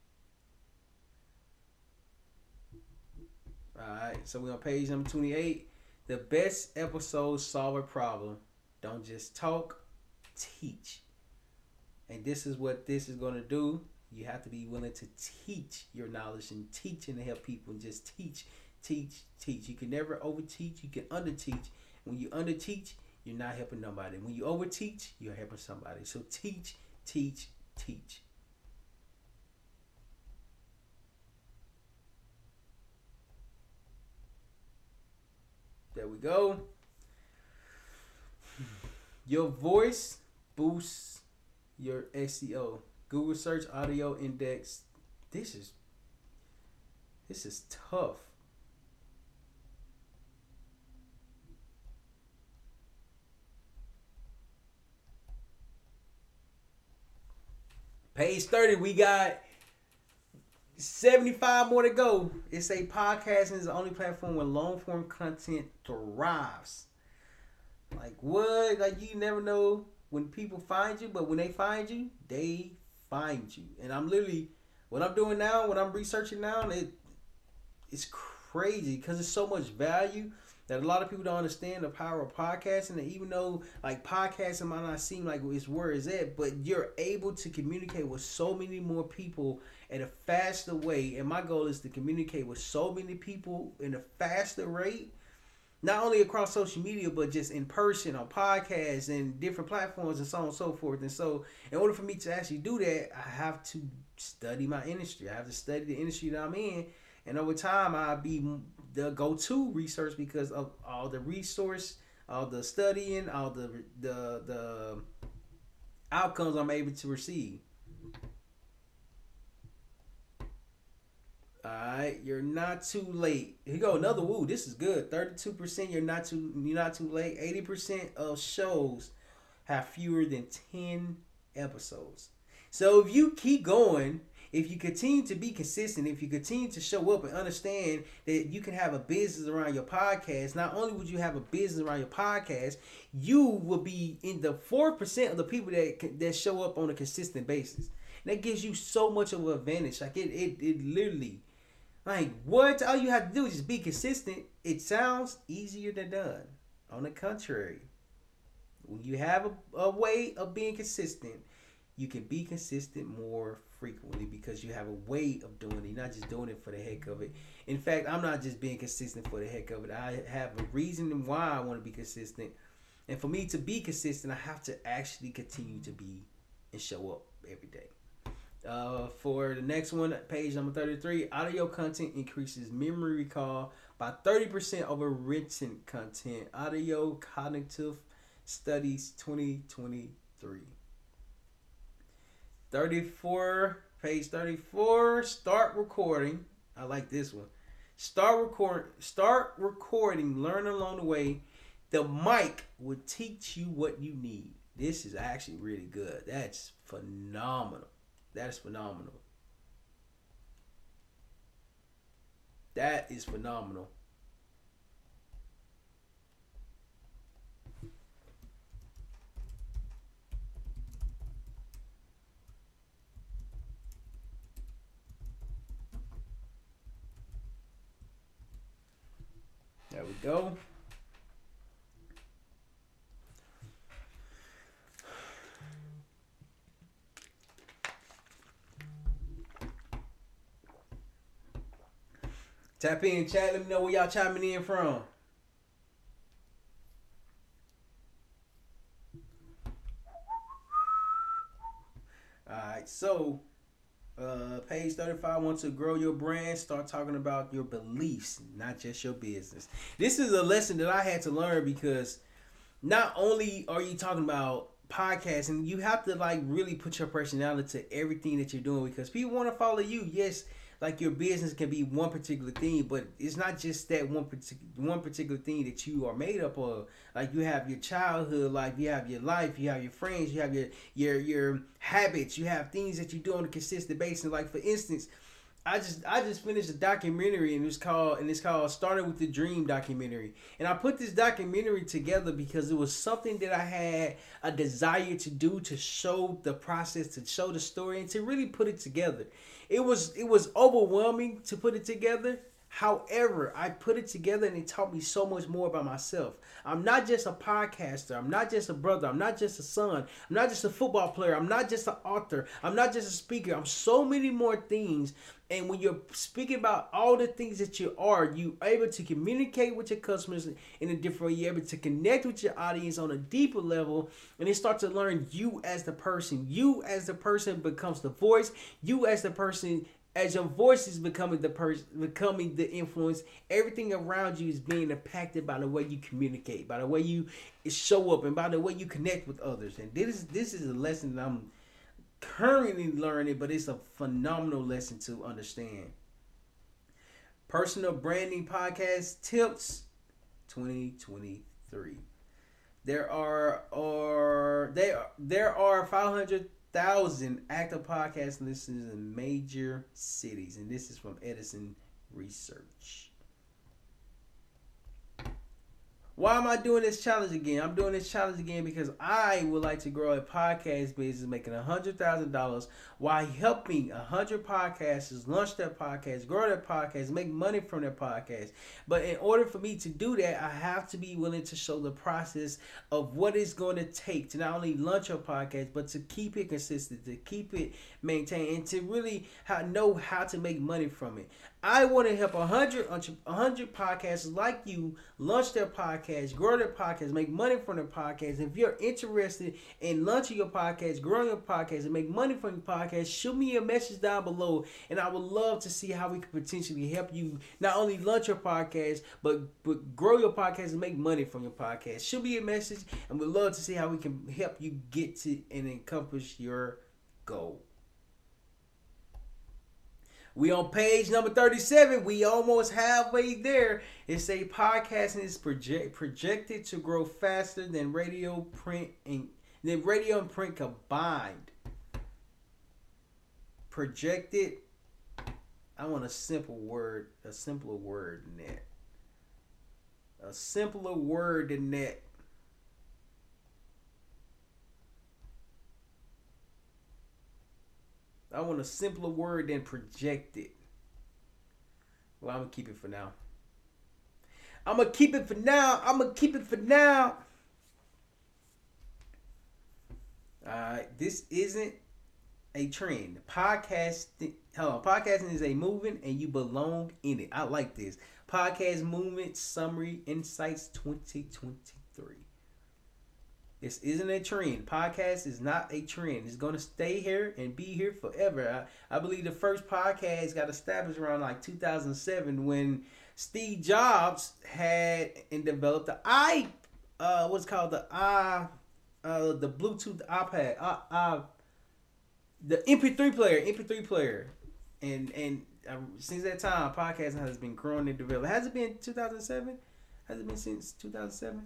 Alright, so we're on page number twenty-eight. The best episodes solve a problem. Don't just talk, teach. And this is what this is going to do. You have to be willing to teach your knowledge and teach and help people. And just teach, teach, teach. You can never overteach. You can underteach. When you underteach, you're not helping nobody. When you overteach, you're helping somebody. So teach, teach, teach. There we go. Your voice boosts your S E O. Google search audio index. This is this is tough. Page thirty, we got seventy-five more to go. It's a podcasting is the only platform where long form content thrives. Like what? Like you never know when people find you, but when they find you, they find you. And I'm literally, what I'm doing now, what I'm researching now, it it's crazy because it's so much value that a lot of people don't understand the power of podcasting. And even though like podcasting might not seem like it's where it's at, but you're able to communicate with so many more people at a faster way. And my goal is to communicate with so many people in a faster rate, not only across social media, but just in person on podcasts and different platforms and so on and so forth. And so in order for me to actually do that, I have to study my industry. I have to study the industry that I'm in. And over time, I'll be the go-to research because of all the resource, all the studying, all the the the outcomes I'm able to receive. Alright, you're not too late. Here you go, another woo. This is good. thirty-two percent you're not too you're not too late. eighty percent of shows have fewer than ten episodes. So if you keep going, if you continue to be consistent, if you continue to show up and understand that you can have a business around your podcast, not only would you have a business around your podcast, you will be in the four percent of the people that that show up on a consistent basis. And that gives you so much of an advantage. Like it, it, it literally, like what? All you have to do is just be consistent. It sounds easier than done. On the contrary, when you have a, a way of being consistent, you can be consistent more frequently because you have a way of doing it. You're not just doing it for the heck of it. In fact, I'm not just being consistent for the heck of it. I have a reason why I want to be consistent. And for me to be consistent, I have to actually continue to be and show up every day. Uh, for the next one, page number thirty-three, audio content increases memory recall by thirty percent over written content. Audio Cognitive Studies twenty twenty-three. thirty-four, page thirty-four, start recording. I like this one. Start record, start recording, learn along the way. The mic will teach you what you need. This is actually really good. That's phenomenal. That's phenomenal. That is phenomenal. There we go. Tap in, chat. Let me know where y'all chiming in from. Alright, so uh, page thirty-five, want to grow your brand, start talking about your beliefs, not just your business. This is a lesson that I had to learn because not only are you talking about podcasting, you have to like really put your personality to everything that you're doing because people want to follow you. Yes, like your business can be one particular thing, but it's not just that one particular one particular thing that you are made up of. Like you have your childhood life, you have your life, you have your friends, you have your your your habits, you have things that you do on a consistent basis. Like for instance, I just I just finished a documentary and it's called and it's called Starting with the Dream documentary. And I put this documentary together because it was something that I had a desire to do, to show the process, to show the story, and to really put it together. It was it was overwhelming to put it together. However, I put it together and it taught me so much more about myself. I'm not just a podcaster. I'm not just a brother. I'm not just a son. I'm not just a football player. I'm not just an author. I'm not just a speaker. I'm so many more things. And when you're speaking about all the things that you are, you're able to communicate with your customers in a different way. You're able to connect with your audience on a deeper level. And they start to learn you as the person. You as the person becomes the voice. You as the person, as your voice is becoming the person, becoming the influence, everything around you is being impacted by the way you communicate, by the way you show up, and by the way you connect with others. And this is this is a lesson that I'm currently learning, but it's a phenomenal lesson to understand. Personal branding podcast tips twenty twenty-three. There are or there there are five hundred thousand active podcast listeners in major cities, and this is from Edison Research. Why am I doing this challenge again? I'm doing this challenge again because I would like to grow a podcast business making one hundred thousand dollars while helping one hundred podcasters launch their podcast, grow their podcast, make money from their podcast. But in order for me to do that, I have to be willing to show the process of what it's going to take to not only launch your podcast, but to keep it consistent, to keep it maintained, and to really know how to make money from it. I want to help one hundred, one hundred podcasters like you launch their podcast, grow their podcast, make money from their podcast. If you're interested in launching your podcast, growing your podcast, and make money from your podcast, shoot me a message down below, and I would love to see how we could potentially help you not only launch your podcast, but, but grow your podcast and make money from your podcast. Shoot me a message, and we'd love to see how we can help you get to and accomplish your goal. We on page number thirty-seven. We almost halfway there. It say podcasting is project, projected to grow faster than radio, print, and than radio and print combined. Projected. I want a simple word, a simpler word than that. A simpler word than that. I want a simpler word than projected. Well, I'm gonna keep it for now. I'm gonna keep it for now. I'm gonna keep it for now. Alright, this isn't a trend. Podcasting, hold on. Podcasting is a movement, and you belong in it. I like this. Podcast movement summary insights twenty twenty-three. This isn't a trend. Podcast is not a trend. It's going to stay here and be here forever. I, I believe the first podcast got established around like two thousand seven when Steve Jobs had and developed the i uh what's called the i uh the Bluetooth iPad uh, uh the M P three player M P three player and and uh, since that time podcasting has been growing and developing. Has it been two thousand seven? Has it been since two thousand seven?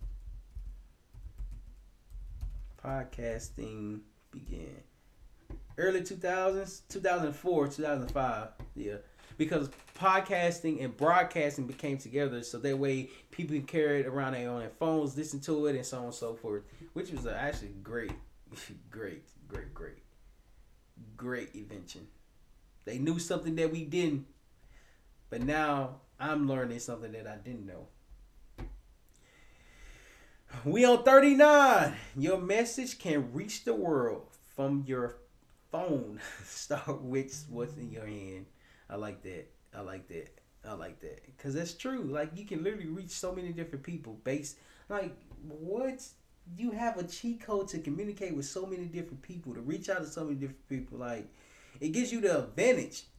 Podcasting began early two thousands, two thousand four, two thousand five. Yeah, because podcasting and broadcasting became together, so that way people can carry it around their on their phones, listen to it, and so on and so forth. Which was actually great, great, great, great, great invention. They knew something that we didn't, but now I'm learning something that I didn't know. We on thirty-nine. Your message can reach the world from your phone. Start with what's in your hand. I like that. I like that. I like that. Because that's true. Like, you can literally reach so many different people based, like, what? You have a cheat code to communicate with so many different people, to reach out to so many different people. Like, it gives you the advantage.